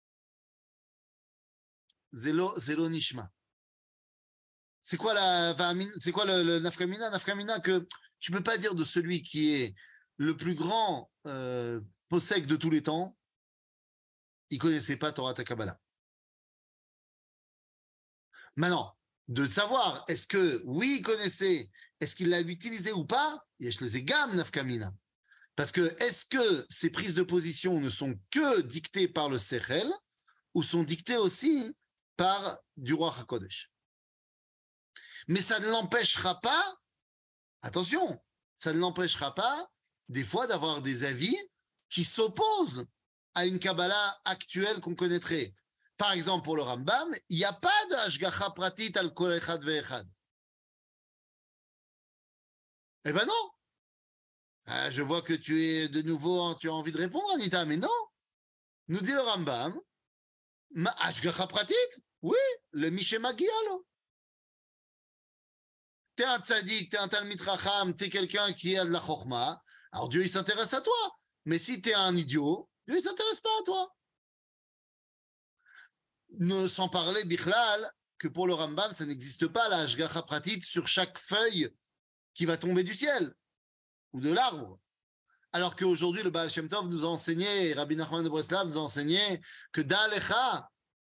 Zélo, zélo Nishma. C'est quoi la c'est quoi le, le nafkamina? Nafkamina que tu ne peux pas dire de celui qui est le plus grand euh, possèque de tous les temps, il ne connaissait pas Torah ta Kabbalah. Maintenant, de savoir, est-ce que, oui, il connaissait, est-ce qu'il l'a utilisé ou pas, yesh leze gam nafka mina. Parce que, est-ce que ces prises de position ne sont que dictées par le Sechel ou sont dictées aussi par du roi HaKodesh? Mais ça ne l'empêchera pas, attention, ça ne l'empêchera pas, des fois, d'avoir des avis qui s'opposent à une Kabbalah actuelle qu'on connaîtrait. Par exemple, pour le Rambam, il n'y a pas de Hashgacha Pratit al Kol Echad Ve'echad. Eh ben non. Ah, je vois que tu es de nouveau, tu as envie de répondre, Anita, mais non. Nous dit le Rambam, Ma Hashgacha Pratit, oui, le Mishe Magialo. T'es un tzaddik, t'es un Talmid Chacham, t'es quelqu'un qui a de la Chokhma, alors Dieu, il s'intéresse à toi. Mais si t'es un idiot, Dieu, il s'intéresse pas à toi. Ne sans parler, Bichlal, que pour le Rambam, ça n'existe pas la Hashgacha Pratit sur chaque feuille qui va tomber du ciel ou de l'arbre. Alors qu'aujourd'hui, le Baal Shem Tov nous a enseigné, Rabbi Nachman de Breslav nous a enseigné que Da'alecha,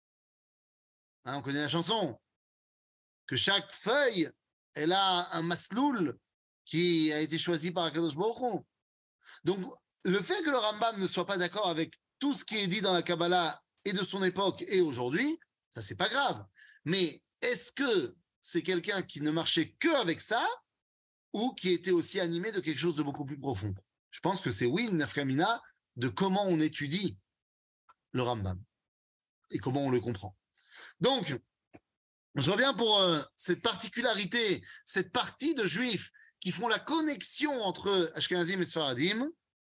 hein, on connaît la chanson, que chaque feuille, elle a un masloul qui a été choisi par Akadosh Baruch Hu. Donc, le fait que le Rambam ne soit pas d'accord avec tout ce qui est dit dans la Kabbalah et de son époque et aujourd'hui, ça, c'est pas grave. Mais est-ce que c'est quelqu'un qui ne marchait que avec ça ou qui était aussi animé de quelque chose de beaucoup plus profond? Je pense que c'est oui, une nafkamina de comment on étudie le Rambam et comment on le comprend. Donc, je reviens pour euh, cette particularité, cette partie de juifs qui font la connexion entre Ashkenazim et Sfaradim.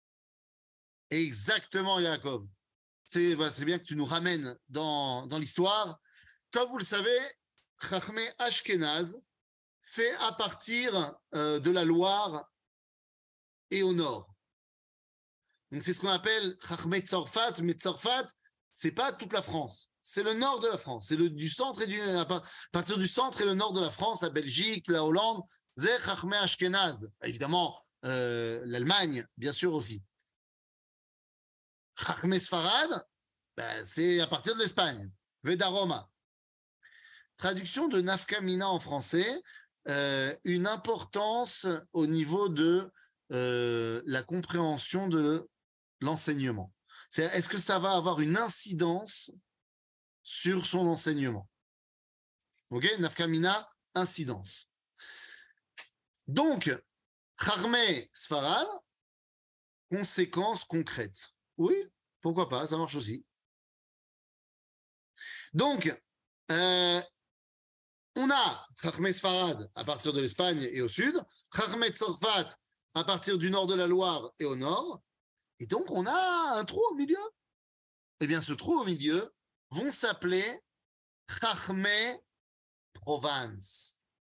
Exactement, Yaakov. C'est bah, bien que tu nous ramènes dans, dans l'histoire. Comme vous le savez, Chachmei Ashkenaz, c'est à partir euh, de la Loire et au nord. Donc c'est ce qu'on appelle Chachmei Tzorfat, mais Tzorfat, c'est pas toute la France. C'est le nord de la France. C'est le, du centre et du, à partir du centre et le nord de la France, la Belgique, la Hollande, c'est Chachmei Ashkenaz. Évidemment, euh, l'Allemagne, bien sûr aussi. Chachmei Sfarad, ben, c'est à partir de l'Espagne. Vedaroma. Traduction de Nafka Mina en français, euh, une importance au niveau de euh, la compréhension de l'enseignement. C'est, est-ce que ça va avoir une incidence sur son enseignement? Ok, Nafka Mina, incidence. Donc, Chachmei Sfarad, conséquences concrètes. Oui, pourquoi pas, ça marche aussi. Donc, euh, on a Chachmei Sfarad à partir de l'Espagne et au sud, Chachmei Tzorfat à partir du nord de la Loire et au nord, et donc on a un trou au milieu. Eh bien, ce trou au milieu vont s'appeler Chachmei Provence.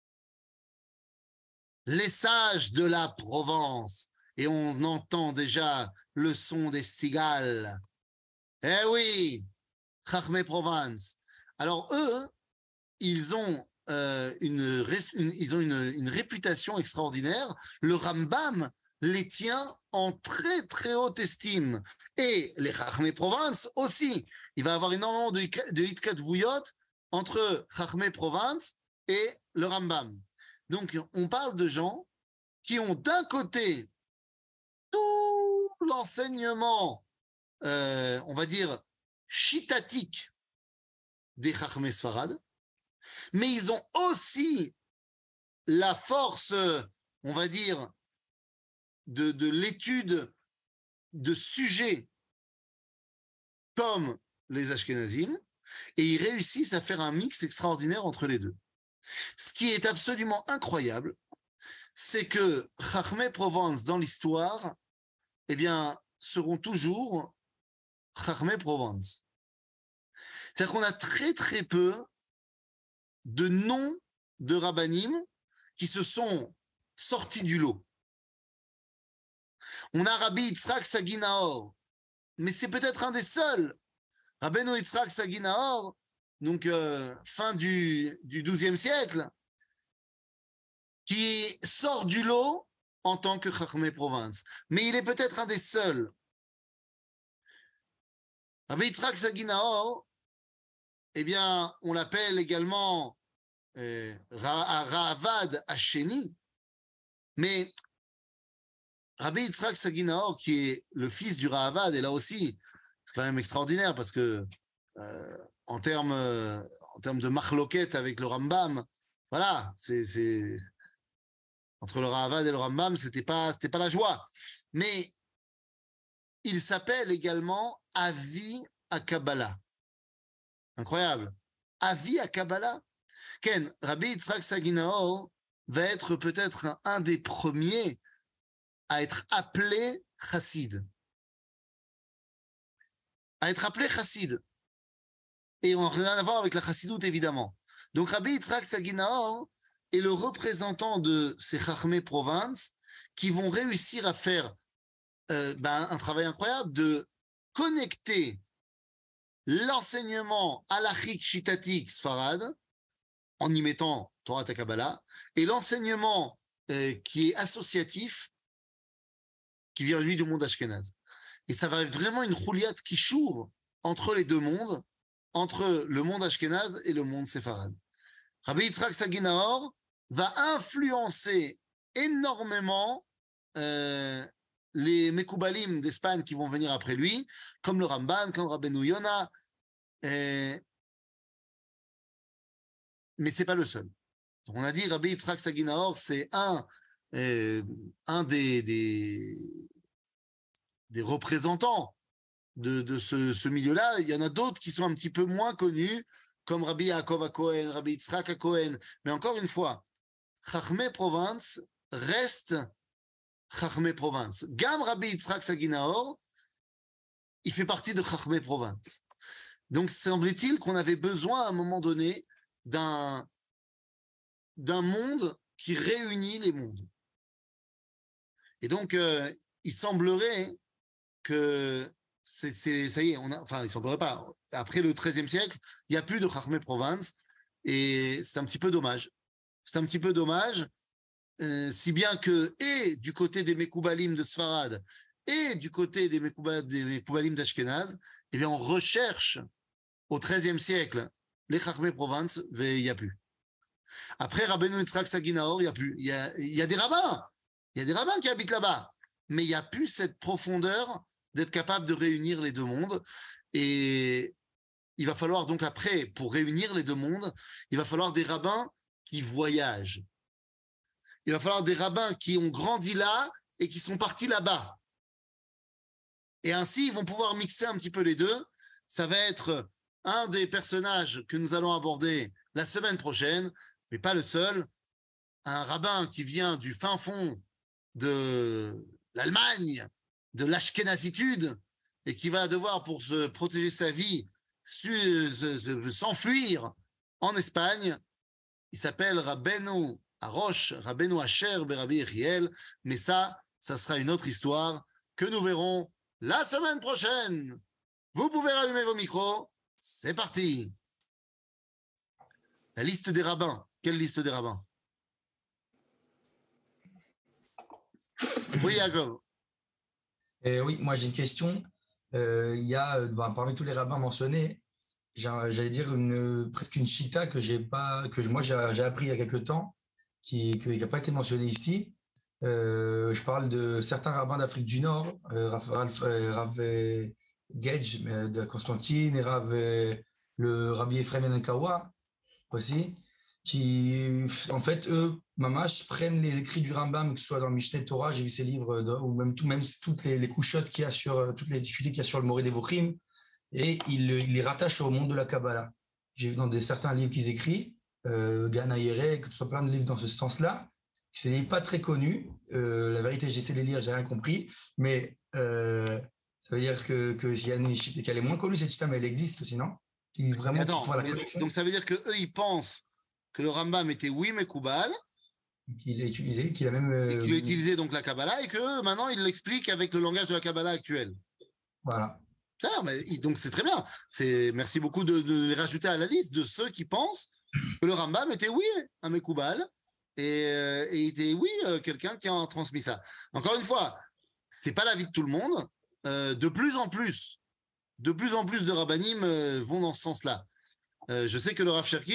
Les sages de la Provence. Et on entend déjà le son des cigales. Eh oui, Chachmei Provence. Alors eux, ils ont, euh, une, une, ils ont une, une réputation extraordinaire. Le Rambam les tient en très très haute estime. Et les Chachmei Provence aussi. Il va y avoir énormément de, de hitkatvouyot entre Chachmei Provence et le Rambam. Donc on parle de gens qui ont d'un côté tout l'enseignement, euh, on va dire, chitatique des Chachmei Sfarad, mais ils ont aussi la force, on va dire, de, de l'étude de sujets comme les Ashkenazim, et ils réussissent à faire un mix extraordinaire entre les deux. Ce qui est absolument incroyable, c'est que Chachmei Provence, dans l'histoire, eh bien, seront toujours Chachmei Provence. C'est-à-dire qu'on a très très peu de noms de rabbanim qui se sont sortis du lot. On a Rabbi Yitzhak Sagi Nahor, mais c'est peut-être un des seuls. Rabbeinu Yitzhak Sagi Nahor, donc euh, fin du, du douzième siècle, qui sort du lot en tant que Chachmei Provence. Mais il est peut-être un des seuls. Rabbi Yitzhak Sagi Nahor, eh bien, on l'appelle également euh, Ra- Ravad Hacheni, mais Rabbi Yitzhak Saginaor, qui est le fils du Ravad, et là aussi, c'est quand même extraordinaire parce que euh, en termes euh, en termes de machloket avec le Rambam, voilà, c'est, c'est entre le Ravad et le Rambam, c'était pas c'était pas la joie. Mais il s'appelle également Avi à Kabbalah. Incroyable. Avi à Kabbalah. Ken, Rabbi Yitzhak Saginaor va être peut-être un, un des premiers à être appelé chassid. À être appelé chassid. Et on n'a rien à voir avec la chassidoute, évidemment. Donc Rabbi Yitzhak Saginaor est le représentant de ces chachmé provinces qui vont réussir à faire euh, ben, un travail incroyable de connecter l'enseignement halachique shitatique sfarad en y mettant Torah Kabbalah et l'enseignement euh, qui est associatif qui vient lui du monde ashkénaze. Et ça va être vraiment une chouliat qui choure entre les deux mondes, entre le monde ashkénaze et le monde séfarade. Rabbi Yitzhak Saginaor va influencer énormément euh, les Mekoubalim d'Espagne qui vont venir après lui, comme le Ramban, comme Rabbeinu Yona, euh, mais c'est pas le seul. Donc on a dit Rabbi Yitzhak Saginaor, c'est un, euh, un des, des, des représentants de, de ce, ce milieu-là. Il y en a d'autres qui sont un petit peu moins connus, comme Rabbi Yaakov Cohen, Rabbi Yitzhak Cohen. Mais encore une fois, Chachmé Provence reste Chachmé Provence. Gam Rabbi Yitzhak Saginaor, il fait partie de Chachmé Provence. Donc semble-t-il qu'on avait besoin à un moment donné d'un d'un monde qui réunit les mondes. Et donc, euh, il semblerait que c'est, c'est, ça y est, on a, enfin, il semblerait pas. Après le treizième siècle, il n'y a plus de Chachmé Provence et c'est un petit peu dommage. C'est un petit peu dommage, euh, si bien que, et du côté des Mekoubalim de Sfarad, et du côté des, Mekouba, des Mekoubalim d'Ashkenaz, eh bien, on recherche au treizième siècle les Chachmé Provence, mais il n'y a plus. Après Rabbeinu Yitzhak Saginaor, il y a plus. Il y a, il y a des rabbins. Il y a des rabbins qui habitent là-bas. Mais il n'y a plus cette profondeur d'être capable de réunir les deux mondes. Et il va falloir donc après, pour réunir les deux mondes, il va falloir des rabbins qui voyagent. Il va falloir des rabbins qui ont grandi là et qui sont partis là-bas. Et ainsi, ils vont pouvoir mixer un petit peu les deux. Ça va être un des personnages que nous allons aborder la semaine prochaine, mais pas le seul. Un rabbin qui vient du fin fond de l'Allemagne, de l'ashkénazitude, et qui va devoir, pour se protéger sa vie, s'enfuir en Espagne. Il s'appelle Rabbeinu Arosh, Rabbeinu Asher Berabi Yechiel, mais ça, ça sera une autre histoire que nous verrons la semaine prochaine. Vous pouvez rallumer vos micros, c'est parti. La liste des rabbins. Quelle liste des rabbins? Oui, Jacob.
Euh, oui, moi j'ai une question. Euh, Il y a, bah, parmi tous les rabbins mentionnés, j'allais dire une, presque une chita que j'ai pas, que moi j'ai appris il y a quelques temps, qui n'a pas été mentionnée ici. Euh, je parle de certains rabbins d'Afrique du Nord, euh, Rav, Rav, Rav Gedge de Constantine et Rav, le Rabbi Ephraim Yanakawa aussi, qui en fait eux, mamash, prennent les écrits du Rambam, que ce soit dans Mishneh Torah, j'ai vu ces livres, de, ou même, tout, même toutes les, les couchottes qu'il y a sur, toutes les difficultés qu'il y a sur le Moré Devochim, et ils, ils les rattachent au monde de la Kabbalah. J'ai vu dans des, certains livres qu'ils écrivent, euh, Gana Yere, que ce soit plein de livres dans ce sens-là. Ce n'est pas très connu. Euh, la vérité, j'ai essayé de les lire, j'ai rien compris. Mais euh, ça veut dire que, que y a une chita, qu'elle est moins connue, cette chita, mais elle existe aussi, non? Qui vraiment
Attends,
font la
mais,
connexion.
donc ça veut dire qu'eux, ils pensent que le Rambam était oui, mais Koubal.
Qu'il a utilisé, qu'il a même. Euh,
et qu'il a utilisé donc la Kabbalah, et que maintenant, ils l'expliquent avec le langage de la Kabbalah actuelle.
Voilà.
Ça, mais, donc c'est très bien. C'est, merci beaucoup de, de les rajouter à la liste de ceux qui pensent que le Rambam était oui, un Mekoubal, et, euh, et était oui, euh, quelqu'un qui a transmis ça. Encore une fois, c'est pas l'avis de tout le monde. Euh, de plus en plus, de plus en plus de rabbanim euh, vont dans ce sens-là. Euh, je sais que le Rav Cherki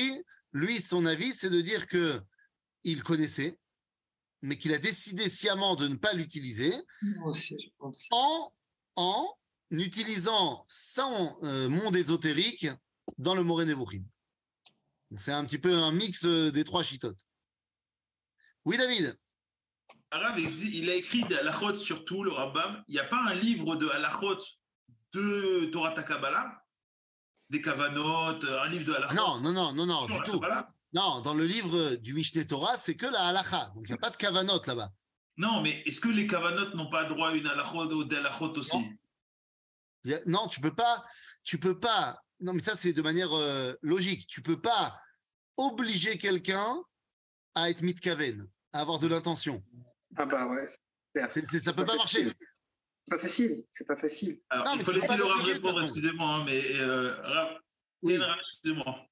Lui, son avis, c'est de dire que il connaissait, mais qu'il a décidé sciemment de ne pas l'utiliser
Moi aussi, je pense.
en, en utilisant son euh, monde ésotérique dans le Moreh Nevuchim. Donc, c'est un petit peu un mix euh, des trois chitotes. Oui, David.
Arabe, il il a écrit des halachot sur tout, le Rambam. Il n'y a pas un livre de halachot de Torah Kabbalah, des kavanot, un livre de
Ah
halachot
non, non, non, non, non,
sur
du
la
tout.
Kabbalah.
Non, dans le livre du Mishneh Torah, c'est que la halacha. Donc, il n'y a pas de kavanot là-bas.
Non, mais est-ce que les kavanot n'ont pas droit à une halachot ou des halachot aussi?
Non. Il y a- Non, tu peux pas, tu peux pas. Non, mais ça, c'est de manière euh, logique. Tu peux pas obliger quelqu'un à être mitkaven, à avoir de l'intention.
Ah bah ouais. c'est-
C'est- c'est- ça peut pas marcher.
C'est pas facile, c'est pas facile.
Alors,
Non,
il
mais
faut
tu peux
laisser
pas
le Rav
l'obliger, de toute
répondre,
façon.
excusez-moi, hein, mais euh, Rav,
Oui.
Rav, excusez-moi.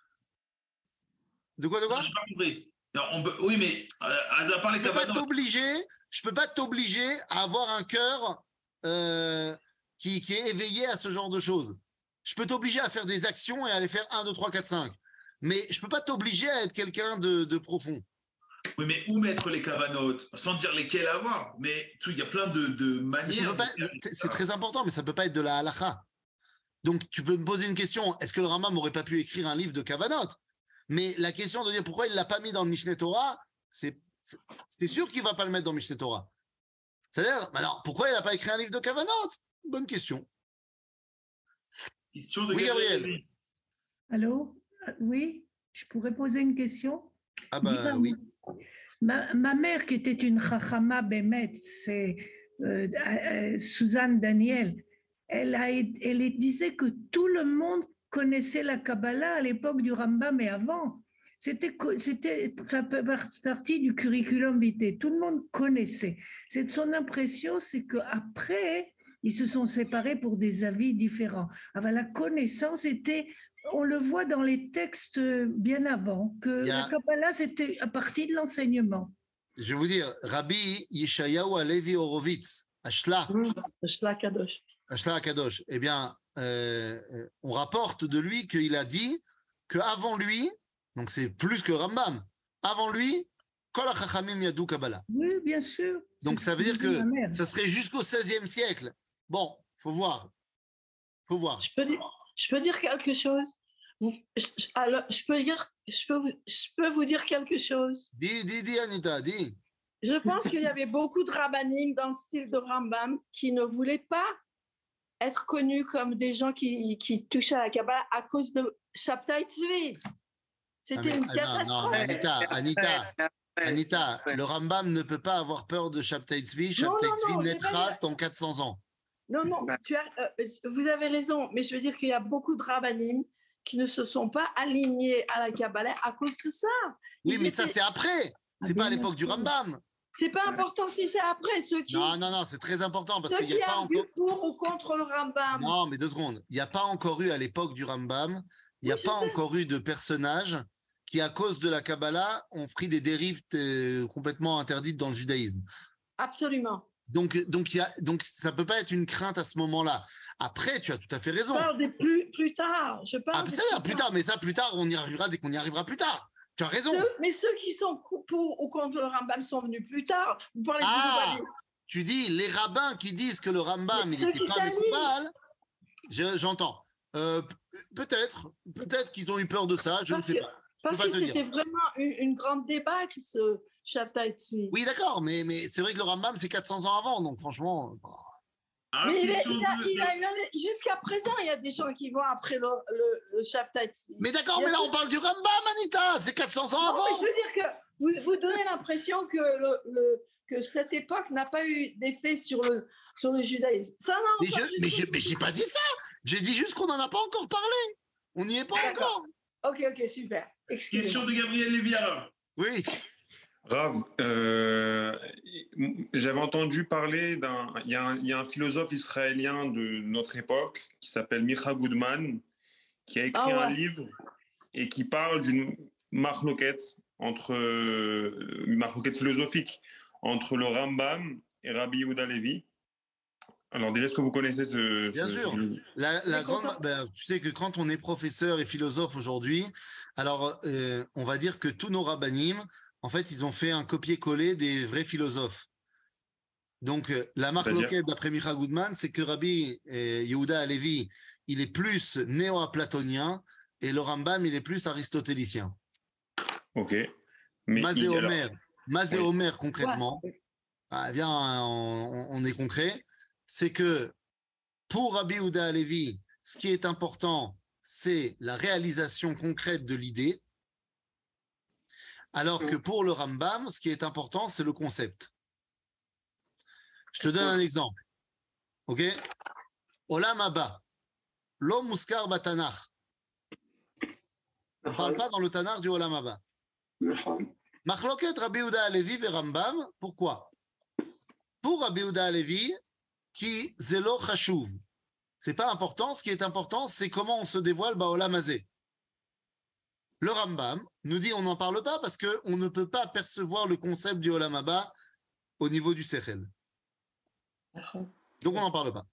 De quoi, de quoi?
Non, j'ai pas compris. Non, on peut- oui, mais euh, à part les
Je peux pas
kavanot,
t'obliger. Je peux pas t'obliger à avoir un cœur euh, qui, qui est éveillé à ce genre de choses. Je peux t'obliger à faire des actions et à les faire un, deux, trois, quatre, cinq. Mais je peux pas t'obliger à être quelqu'un de, de profond.
oui, mais où mettre les kavanot? Sans dire lesquels avoir, mais tout, il y a plein de, de
Mais ça
manières.
peut pas-
de faire
C'est
ça.
très important, mais ça peut pas être de la halacha. Donc, tu peux me poser une question. Est-ce que le Rambam n'aurait pas pu écrire un livre de kavanot? Mais la question de dire pourquoi il l'a pas mis dans le Mishneh Torah, c'est c'est- c'est sûr qu'il va pas le mettre dans le Mishneh Torah. C'est-à-dire, alors, pourquoi il n'a pas écrit un livre de kavanot? Bonne question.
Question de
Oui, Gabriel.
Gabriel.
Allô? Euh, Oui, je pourrais poser une question?
Ah bah
Dis-moi,
oui.
Ma, ma mère, qui était une chachama bémet, c'est euh, euh, Suzanne Daniel, elle, a, elle disait que tout le monde connaissait la Kabbalah à l'époque du Rambam et avant. C'était, c'était ça fait partie du curriculum vitae. Tout le monde connaissait. C'est son impression, c'est qu'après, ils se sont séparés pour des avis différents. Alors, la connaissance était, on le voit dans les textes bien avant, que
Il y a-
la Kabbalah, c'était à partir de l'enseignement.
Je vais vous dire, Rabbi Yeshayahu Alevi Horowitz, Ashla,
Shla Kadosh.
Ashla Akadosh, eh bien, euh, euh, on rapporte de lui qu'il a dit qu'avant lui, donc c'est plus que Rambam, avant lui, Kol HaChachamim Yadu Kabbalah.
Oui, bien sûr.
Donc
C'est
ça veut
ce
dire
que dit ma
que
mère.
ça serait jusqu'au seizième siècle. Bon, faut voir. Faut voir.
Je peux dire, je peux dire quelque chose. Vous- je, je- alors, je peux dire, je peux, vous, je peux vous dire quelque chose.
Dis, dis, dis, Anita, dis.
Je pense qu'il y avait beaucoup de rabbinim dans le style de Rambam qui ne voulaient pas être connus comme des gens qui, qui touchent à la Kabbalah à cause de Shabtai Tzvi.
Ah,
C'était
mais-
une
ah, non, non,
catastrophe.
Anita, Anita,
Ouais,
Anita,
ouais.
le Rambam ne peut pas avoir peur de Shabtai Tzvi.
Non,
Shabtai
non,
Tzvi
non,
naîtra
j'ai pas
en quatre cents ans.
Non, non,
Ouais.
tu as, euh, vous avez raison, mais je veux dire qu'il y a beaucoup de rabbinim qui ne se sont pas alignés à la Kabbalah à cause de ça.
Oui,
Ils
mais ça,
étaient-
c'est après. C'est
Ah,
pas à
bien
l'époque du
sûr.
Rambam.
C'est pas important si c'est après ceux qui,
Non, non, non, c'est très important parce
ceux
qu'il n'y
qui
a pas encore.
arguent pour ou contre le Rambam.
Non, mais deux secondes. Il n'y a pas encore eu à l'époque du Rambam, il n'y a
Oui, je
pas
sais.
encore eu de personnages qui, à cause de la Kabbalah, ont pris des dérives euh, complètement interdites dans le judaïsme.
Absolument.
Donc, donc, il y a, donc ça ne peut pas être une crainte à ce moment-là. Après, tu as tout à fait raison.
Je parle des plus, plus tard. Je parle
Ah,
des
ça, va, plus tard, mais ça, plus tard, on y arrivera dès qu'on y arrivera plus tard. Tu as raison.
Ceux- mais ceux qui sont pour ou contre le Rambam sont venus plus tard. Vous parlez
Ah,
du
tu dis les rabbins qui disent que le Rambam,
Mais
il
ceux
n'était
qui
pas
s'alignent.
Mekoubal, je- j'entends. Euh, p- peut-être, peut-être qu'ils ont eu peur de ça, je ne
Parce
sais
que-
pas.
Parce
pas
que
te dire.
c'était vraiment une, une grande débâcle, ce Shabtai Tzvi.
Oui, d'accord, mais, mais c'est vrai que le Rambam, c'est quatre cents ans avant, donc franchement. euh,
Ah,
Mais il, est-
question
il a,
de-
il
de-
a une- jusqu'à présent, il y a des gens qui vont après le, le, le Shabtai Tzvi.
Mais d'accord,
Il y a
mais là,
tout-
on parle du Rambam, Anita, c'est quatre cents ans
Non, mais
avant.
je veux dire que vous, vous donnez l'impression que, le, le- que cette époque n'a pas eu d'effet sur le, sur le judaïsme. Ça, non,
Mais
pas
je
du
mais
tout.
je- mais j'ai pas dit ça. J'ai dit juste qu'on n'en a pas encore parlé. On n'y est pas
D'accord.
encore.
Ok, ok, super. Excusez-moi.
Question de Gabriel Léviara.
Oui.
Rav, euh, j'avais entendu parler d'un. Il y, a un- il y a un philosophe israélien de notre époque qui s'appelle Micha Goodman, qui a écrit
Ah ouais.
un livre et qui parle d'une marloquette entre euh, une marloquette philosophique entre le Rambam et Rabbi Yehuda Levi. Alors déjà, est-ce que vous connaissez ce...
Bien
ce-
sûr.
ce-
La, la
Mais
grande,
quand on-
ben, tu sais que quand on est professeur et philosophe aujourd'hui, alors euh, on va dire que tous nos rabbanim, en fait, ils ont fait un copier-coller des vrais philosophes. Donc, euh, la marque
C'est-à-dire
loquette d'après Micha Goodman, c'est que Rabbi euh, Yehuda Halevi, il est plus néo-platonien et le Rambam, il est plus aristotélicien.
Ok. Mais
Mazé
il- alors,
Omer, Mazé
oui.
Omer concrètement, ah, viens, on, on est concret, c'est que pour Rabbi Yehuda Halevi, ce qui est important, c'est la réalisation concrète de l'idée, alors que pour le Rambam, ce qui est important, c'est le concept. Je te donne un exemple. OK? Olam Haba. Lo muskar batanach. On ne parle pas dans le Tanakh du Olam Haba. Machloket Rabbi Yehuda Halevi et Rambam. Pourquoi? Pour Rabbi Yehuda Halevi, qui zelo chashuv. C'est pas important. Ce qui est important, c'est comment on se dévoile Baolam Hazé. Le Rambam nous dit on n'en parle pas parce qu'on ne peut pas percevoir le concept du Olam Haba au niveau du Sechel. Donc on n'en parle pas.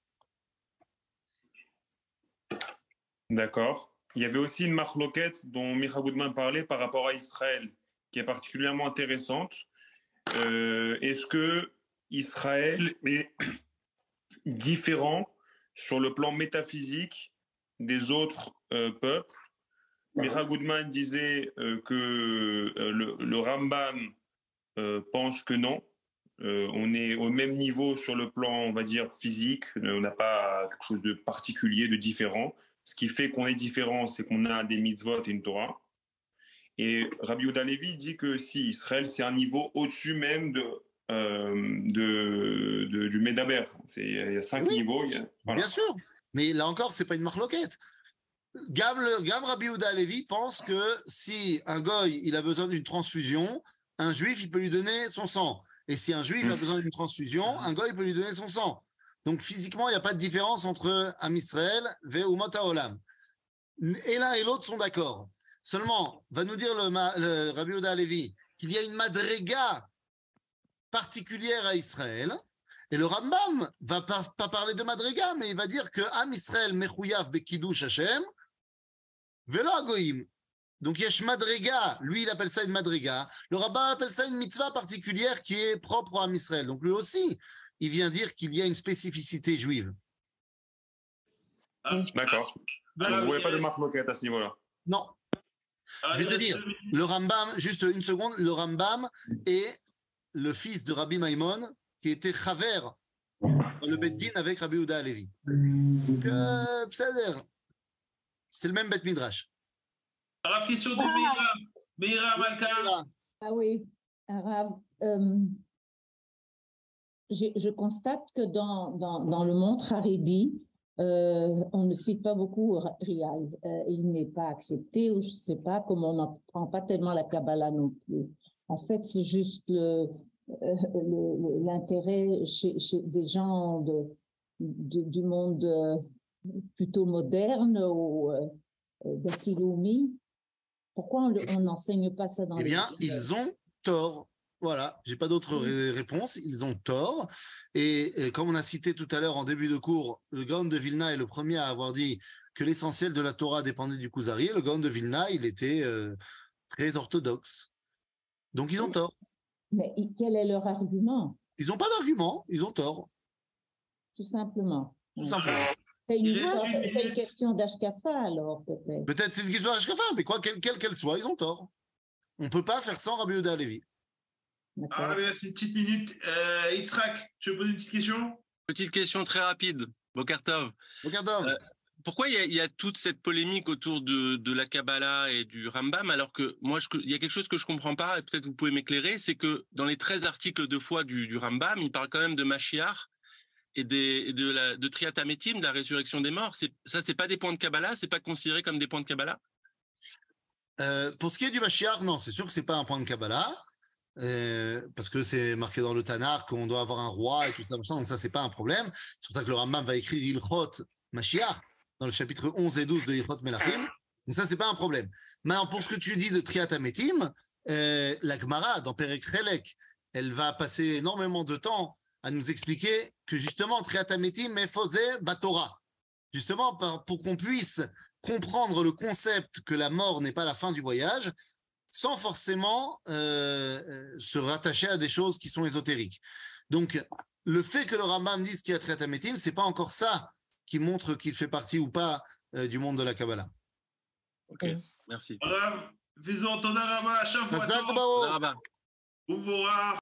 D'accord. Il y avait aussi une marloquette dont Micha Goodman parlait par rapport à Israël, qui est particulièrement intéressante. Euh, est-ce que Israël est différent sur le plan métaphysique des autres euh, peuples? Micha Goodman disait euh, que euh, le, le Rambam euh, pense que non. Euh, on est au même niveau sur le plan, on va dire, physique. On n'a pas quelque chose de particulier, de différent. Ce qui fait qu'on est différent, c'est qu'on a des mitzvot et une Torah. Et Rabbi Yehuda Halevi dit que si, Israël, c'est un niveau au-dessus même de, euh, de, de, du Medaber. C'est, il y a cinq
Oui,
niveaux. Il y a, voilà.
bien sûr. Mais là encore, c'est pas une marloquette. Gam, le, Gam Rabbi Yehuda Halevi pense que si un goy il a besoin d'une transfusion, un juif il peut lui donner son sang. Et si un juif
Mm.
a besoin d'une transfusion, un goy peut lui donner son sang. Donc physiquement, il n'y a pas de différence entre Am Israël et Umot HaOlam. Et l'un et l'autre sont d'accord. Seulement, va nous dire le, ma- le Rabbi Yehuda Halevi qu'il y a une madrega particulière à Israël. Et le Rambam va pas, pas parler de madrega, mais il va dire que Am Israël mechouyav bekidush Hashem velo agoyim. Donc yesh madrega, lui il appelle ça une madrega. Le rabbin appelle ça une mitzvah particulière qui est propre à Am Israël. Donc lui aussi, il vient dire qu'il y a une spécificité juive.
Ah,
D'accord.
ah,
Donc, vous ne voyez
oui,
pas de
euh,
marloquette à ce niveau-là?
Non,
ah,
je vais te
il
dire,
reste deux minutes.
le Rambam, juste une seconde, le Rambam est le fils de Rabbi Maimon qui était chaver dans le Bet Din avec Rabbi Yehuda Halevi. Donc, euh, c'est-à-dire, c'est le même Bet Midrash.
Rav, question de Meira. Meira Malka.
Voilà.
Ah oui, Rav, euh, je, je constate que dans, dans, dans le monde haredi, euh, on ne cite pas beaucoup Rial. Euh, il n'est pas accepté, ou je ne sais pas, comme on n'apprend pas tellement la Kabbalah non plus. En fait, c'est juste le, euh, le- l'intérêt chez, chez des gens de, de- du monde euh, plutôt moderne ou euh, d'Asiloumi. Pourquoi on le- on n'enseigne pas ça dans
Eh
les
bien,
écoles?
ils ont tort. Voilà, j'ai pas d'autre ré- réponse. Ils ont tort. Et, et comme on a cité tout à l'heure en début de cours, le Gaon de Vilna est le premier à avoir dit que l'essentiel de la Torah dépendait du Kuzari. Le Gaon de Vilna, il était euh, très orthodoxe. Donc ils ont tort.
Mais i- quel est leur argument,
Ils n'ont pas d'argument. Ils ont tort,
tout simplement?
tout
Ouais.
simplement.
C'est une,
Il reste
histoire-
une
c'est une
minute.
question d'Ashkafa, alors, peut-être.
Peut-être c'est une question à Ashkafa, mais quoi, quelle quelle qu'elle soit, ils ont tort. On ne peut pas faire sans Rabbi Yehuda Halevi.
D'accord.
Ah, mais c'est une petite minute. Euh, Yitzhak, tu veux poser une petite question?
Petite question très rapide, Bokartov.
Regardez.
Euh, Pourquoi il y, a, il y a toute cette polémique autour de, de la Kabbalah et du Rambam, alors que moi, je, il y a quelque chose que je ne comprends pas, et peut-être vous pouvez m'éclairer, c'est que dans les treize articles de foi du, du Rambam, il parle quand même de Mashiach et, des, et de, la, de Triat Hametim, de la résurrection des morts. C'est, ça, ce n'est pas des points de Kabbalah, ce n'est pas considéré comme des points de Kabbalah?
Euh, pour ce qui est du Mashiach, non, c'est sûr que c'est pas un point de Kabbalah, euh, parce que c'est marqué dans le Tanakh qu'on doit avoir un roi et tout ça, tout ça, donc ça, c'est pas un problème. C'est pour ça que le Rambam va écrire Ilchot Mashiach dans le chapitre onze et douze de Ilchot Melachim. Donc ça, c'est pas un problème. Maintenant, pour ce que tu dis de Triat Hametim, euh, la Gemara, dans Perek Chelek, elle va passer énormément de temps à nous expliquer que justement, Triat Hametim faisait Batora. Justement, pour qu'on puisse comprendre le concept que la mort n'est pas la fin du voyage, sans forcément euh, se rattacher à des choses qui sont ésotériques. Donc, le fait que le Rambam dise qu'il y a Triat Hametim, c'est pas encore ça qui montre qu'il fait partie ou pas euh, du monde de la Kabbalah.
Ok, merci.
Rav, faisons ton araba à chaque fois.
Chazak Baruch.
Tודה רבה.
Ouvorah.